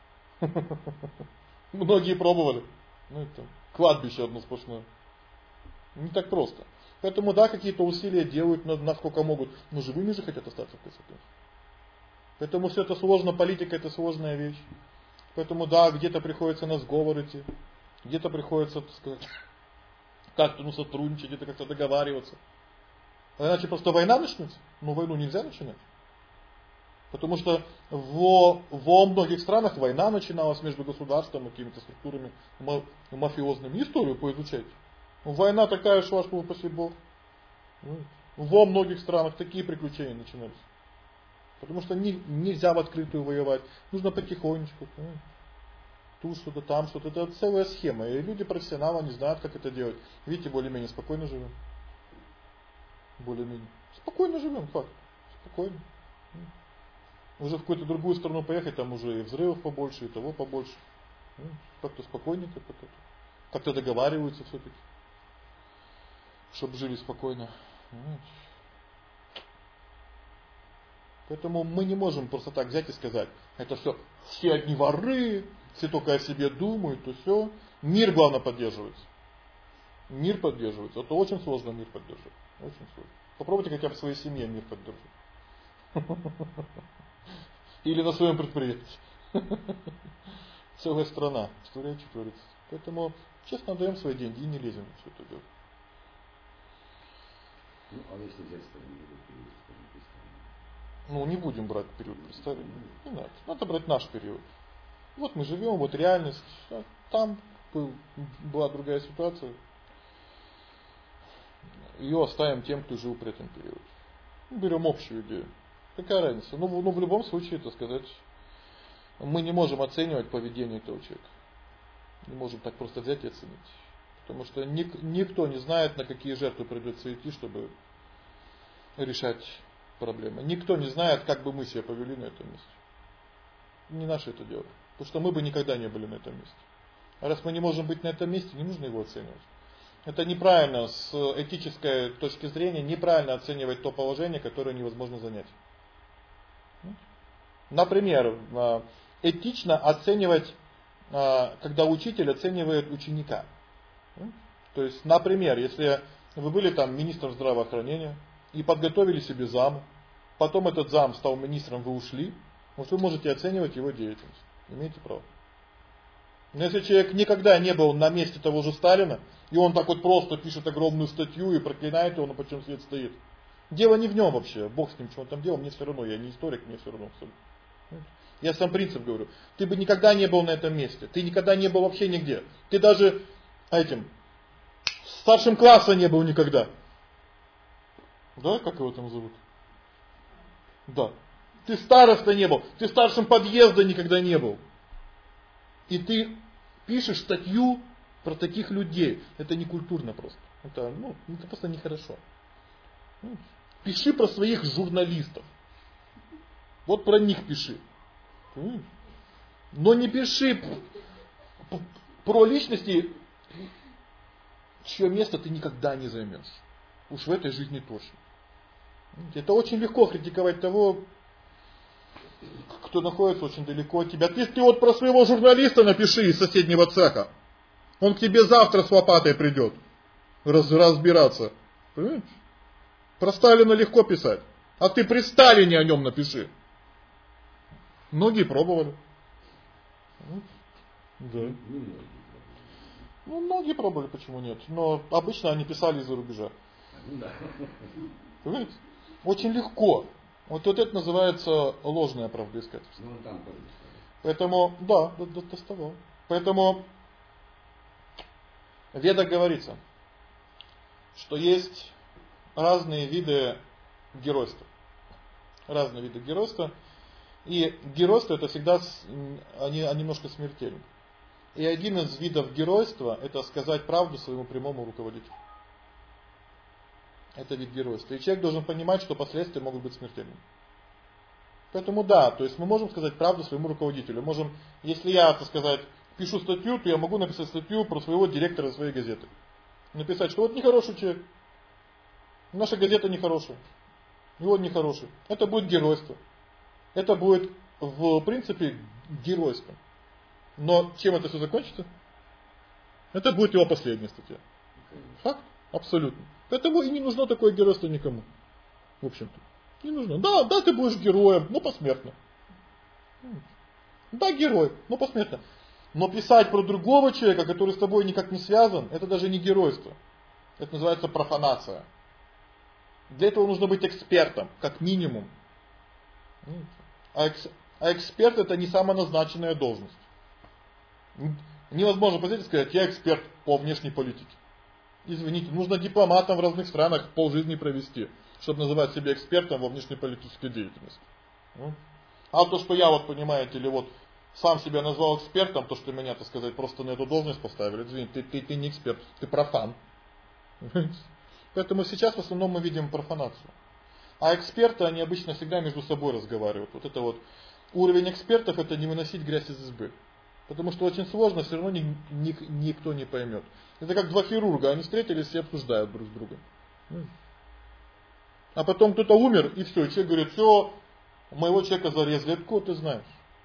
Многие пробовали. Ну это кладбище одно сплошное. Не так просто. Поэтому да, какие-то усилия делают, насколько могут. Но живыми же хотят остаться в конце концов. Поэтому все это сложно, политика это сложная вещь. Поэтому да, где-то приходится на сговор идти. Где-то приходится, так сказать, как-то ну, сотрудничать, где-то как-то договариваться. А иначе просто война начнется. Но войну нельзя начинать. Потому что во, во многих странах война начиналась между государством и какими-то структурами мафиозными. Историю поизучайте. Война такая шла, что упаси Бог. Во многих странах такие приключения начинались. Потому что не, нельзя в открытую воевать. Нужно потихонечку. Тут что-то, там что-то. Это целая схема. И люди профессионалы не знают, как это делать. Видите, более-менее спокойно живем. Более-менее. Спокойно живем, факт. Спокойно. Уже в какую-то другую страну поехать, там уже и взрывов побольше, и того побольше. Как-то спокойненько. Как-то договариваются все-таки. Чтобы жили спокойно. Поэтому мы не можем просто так взять и сказать, это все, все одни воры, все только о себе думают, то все. Мир главное поддерживается. Мир поддерживается. Это очень сложно мир поддерживать. Очень сложно. Попробуйте хотя бы в своей семье мир поддерживать. Или на своем предприятии. Целая страна. Представляете, что творится. Поэтому честно отдаем свои деньги и не лезем в все это дело. Ну, а если взять, скажем, период, скажем, представления? Ну, не будем брать период представления. Не надо. Надо брать наш период. Вот мы живем, вот реальность. Там была другая ситуация. Ее оставим тем, кто жил при этом периоде. Берем общую идею. Какая разница? Ну, ну, в любом случае, так сказать, мы не можем оценивать поведение этого человека. Не можем так просто взять и оценить. Потому что ник, никто не знает, на какие жертвы придется идти, чтобы решать проблемы. Никто не знает, как бы мы себя повели на этом месте. Не наше это дело. Потому что мы бы никогда не были на этом месте. А раз мы не можем быть на этом месте, не нужно его оценивать. Это неправильно, с этической точки зрения, неправильно оценивать то положение, которое невозможно занять. Например, этично оценивать, когда учитель оценивает ученика. То есть, например, если вы были там министром здравоохранения и подготовили себе зам, потом этот зам стал министром, вы ушли, вот вы можете оценивать его деятельность. Имеете право. Но если человек никогда не был на месте того же Сталина, и он так вот просто пишет огромную статью и проклинает его, на почем свет стоит. Дело не в нем вообще, Бог с ним, что он там делал, мне все равно, я не историк, мне все равно. Я сам принцип говорю, ты бы никогда не был на этом месте, ты никогда не был вообще нигде. Ты даже этим, старшим класса не был никогда. Да, как его там зовут? Да. Ты староста не был, ты старшим подъезда никогда не был. И ты пишешь статью про таких людей. Это не культурно просто. Это, ну, это просто нехорошо. Пиши про своих журналистов. Вот про них пиши. Но не пиши про личности, чье место ты никогда не займешь. Уж в этой жизни точно. Это очень легко критиковать того, кто находится очень далеко от тебя. Ты, ты вот про своего журналиста напиши из соседнего цеха. Он к тебе завтра с лопатой придет. Раз, разбираться. Понимаешь? Про Сталина легко писать. А ты при Сталине о нем напиши. Многие пробовали. Да. Ну, многие пробовали, почему нет. Но обычно они писали из-за рубежа. Понимаете? Очень легко. Вот, вот это называется ложное правдоискательство. Ну, там Поэтому, да, доставал. Поэтому в Ведах говорится, что есть разные виды геройства. Разные виды геройства. И геройство это всегда они, они немножко смертельны. И один из видов геройства – это сказать правду своему прямому руководителю. Это вид геройства. И человек должен понимать, что последствия могут быть смертельными. Поэтому да, то есть мы можем сказать правду своему руководителю. Можем, если я, так сказать, пишу статью, то я могу написать статью про своего директора своей газеты. Написать, что вот нехороший человек. Наша газета нехорошая. И он нехороший. Это будет геройство. Это будет, в принципе, геройство. Но чем это все закончится? Это будет его последняя статья. Факт? Абсолютно. Поэтому и не нужно такое геройство никому. В общем-то. Не нужно. Да, да, ты будешь героем, но посмертно. Да, герой, но посмертно. Но писать про другого человека, который с тобой никак не связан, это даже не геройство. Это называется профанация. Для этого нужно быть экспертом, как минимум. А, экс, а эксперт это не самоназначенная должность. Невозможно посидеть и сказать, я эксперт по внешней политике. Извините, нужно дипломатам в разных странах полжизни провести, чтобы называть себя экспертом во внешнеполитической деятельности. А то, что я вот, понимаете, или вот сам себя назвал экспертом, то, что меня, так сказать, просто на эту должность поставили, извините, ты, ты, ты не эксперт, ты профан. Поэтому сейчас в основном мы видим профанацию. А эксперты, они обычно всегда между собой разговаривают. Вот это вот уровень экспертов, это не выносить грязь из избы. Потому что очень сложно, все равно ни, ни, никто не поймет. Это как два хирурга, они встретились и обсуждают друг с другом. А потом кто-то умер, и все, и человек говорит, все, моего человека зарезали. Откуда ты знаешь?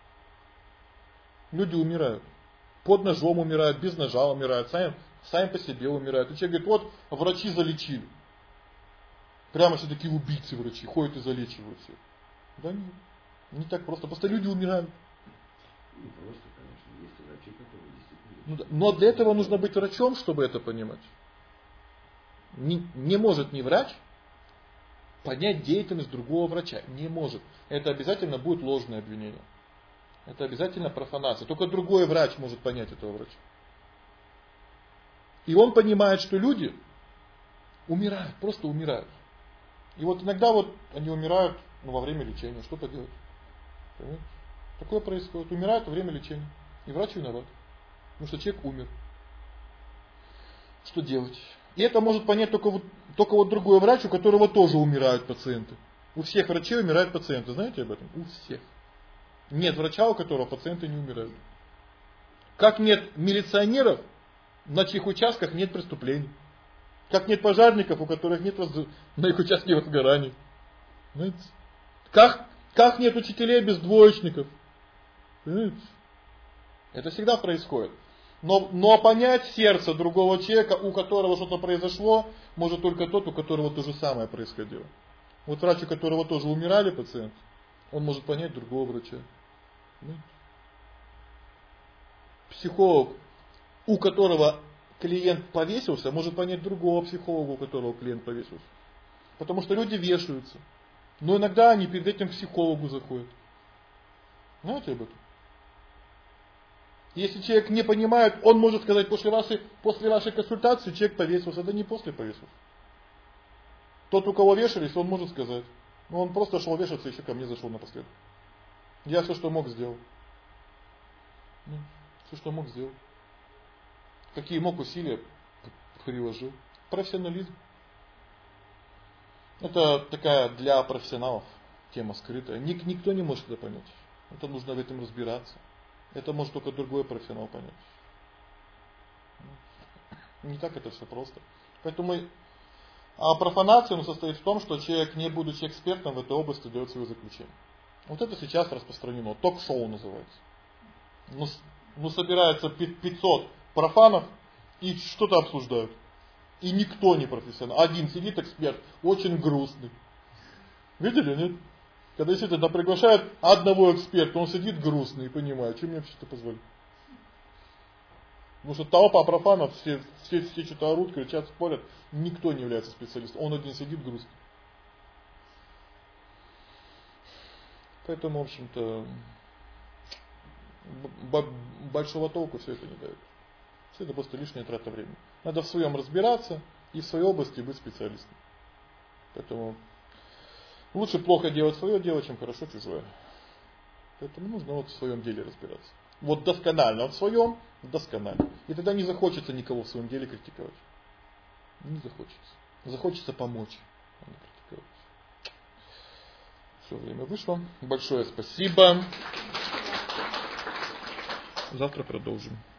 Люди умирают. Под ножом умирают, без ножа умирают, сами, сами по себе умирают. И человек говорит, вот врачи залечили. Прямо все такие убийцы врачи, ходят и залечивают всех. Да нет, не так просто, просто люди умирают. Не просто, конечно, есть врачи, которые действительно... Ну, да. Но для этого нужно быть врачом, чтобы это понимать. Не, не может ни врач понять деятельность другого врача. Не может. Это обязательно будет ложное обвинение. Это обязательно профанация. Только другой врач может понять этого врача. И он понимает, что люди умирают, просто умирают. И вот иногда вот они умирают ну, во время лечения. Что поделать? Понимаете? Такое происходит. Умирают во время лечения. И врач виноват. Потому что человек умер. Что делать? И это может понять только вот, только вот другой врач, у которого тоже умирают пациенты. У всех врачей умирают пациенты. Знаете об этом? У всех. Нет врача, у которого пациенты не умирают. Как нет милиционеров, на чьих участках нет преступлений. Как нет пожарников, у которых нет раз... на их участке возгораний. Знаете? Как, как нет учителей без двоечников. Понимаете? Это всегда происходит. Но, но понять сердце другого человека, у которого что-то произошло, может только тот, у которого то же самое происходило. Вот врач, у которого тоже умирали пациенты, он может понять другого врача. Психолог, у которого клиент повесился, может понять другого психолога, у которого клиент повесился. Потому что люди вешаются. Но иногда они перед этим к психологу заходят. Знаете об этом? Если человек не понимает, он может сказать, после вашей, после вашей консультации человек повесился, да не после повесился. Тот, у кого вешались, он может сказать. Но он просто шел вешаться, еще ко мне зашел напоследок. Я все, что мог, сделал. Все, что мог, сделал. Какие мог усилия приложил. Профессионализм. Это такая для профессионалов тема скрытая. Ник, никто не может это понять. Это нужно в этом разбираться. Это может только другой профессионал понять. Не так это все просто. Поэтому а профанация ну, состоит в том, что человек, не будучи экспертом в этой области, дает свое заключение. Вот это сейчас распространено. Ток-шоу называется. Ну, ну собирается пятьсот профанов и что-то обсуждают. И никто не профессионал. Один сидит эксперт, очень грустный. Видели, нет? Когда действительно приглашают одного эксперта, он сидит грустный и понимает, что мне вообще-то позволить. Потому что толпа профанов, все, все, все что-то орут, кричат, спорят, никто не является специалистом. Он один сидит грустный. Поэтому, в общем-то, большого толку все это не дает. Все это просто лишняя трата времени. Надо в своем разбираться и в своей области быть специалистом. Поэтому лучше плохо делать свое дело, чем хорошо чужое. Поэтому нужно вот в своем деле разбираться. Вот досконально в своем, досконально. И тогда не захочется никого в своем деле критиковать. Не захочется. Захочется помочь, а не критиковать. Все, время вышло. Большое спасибо. Завтра продолжим.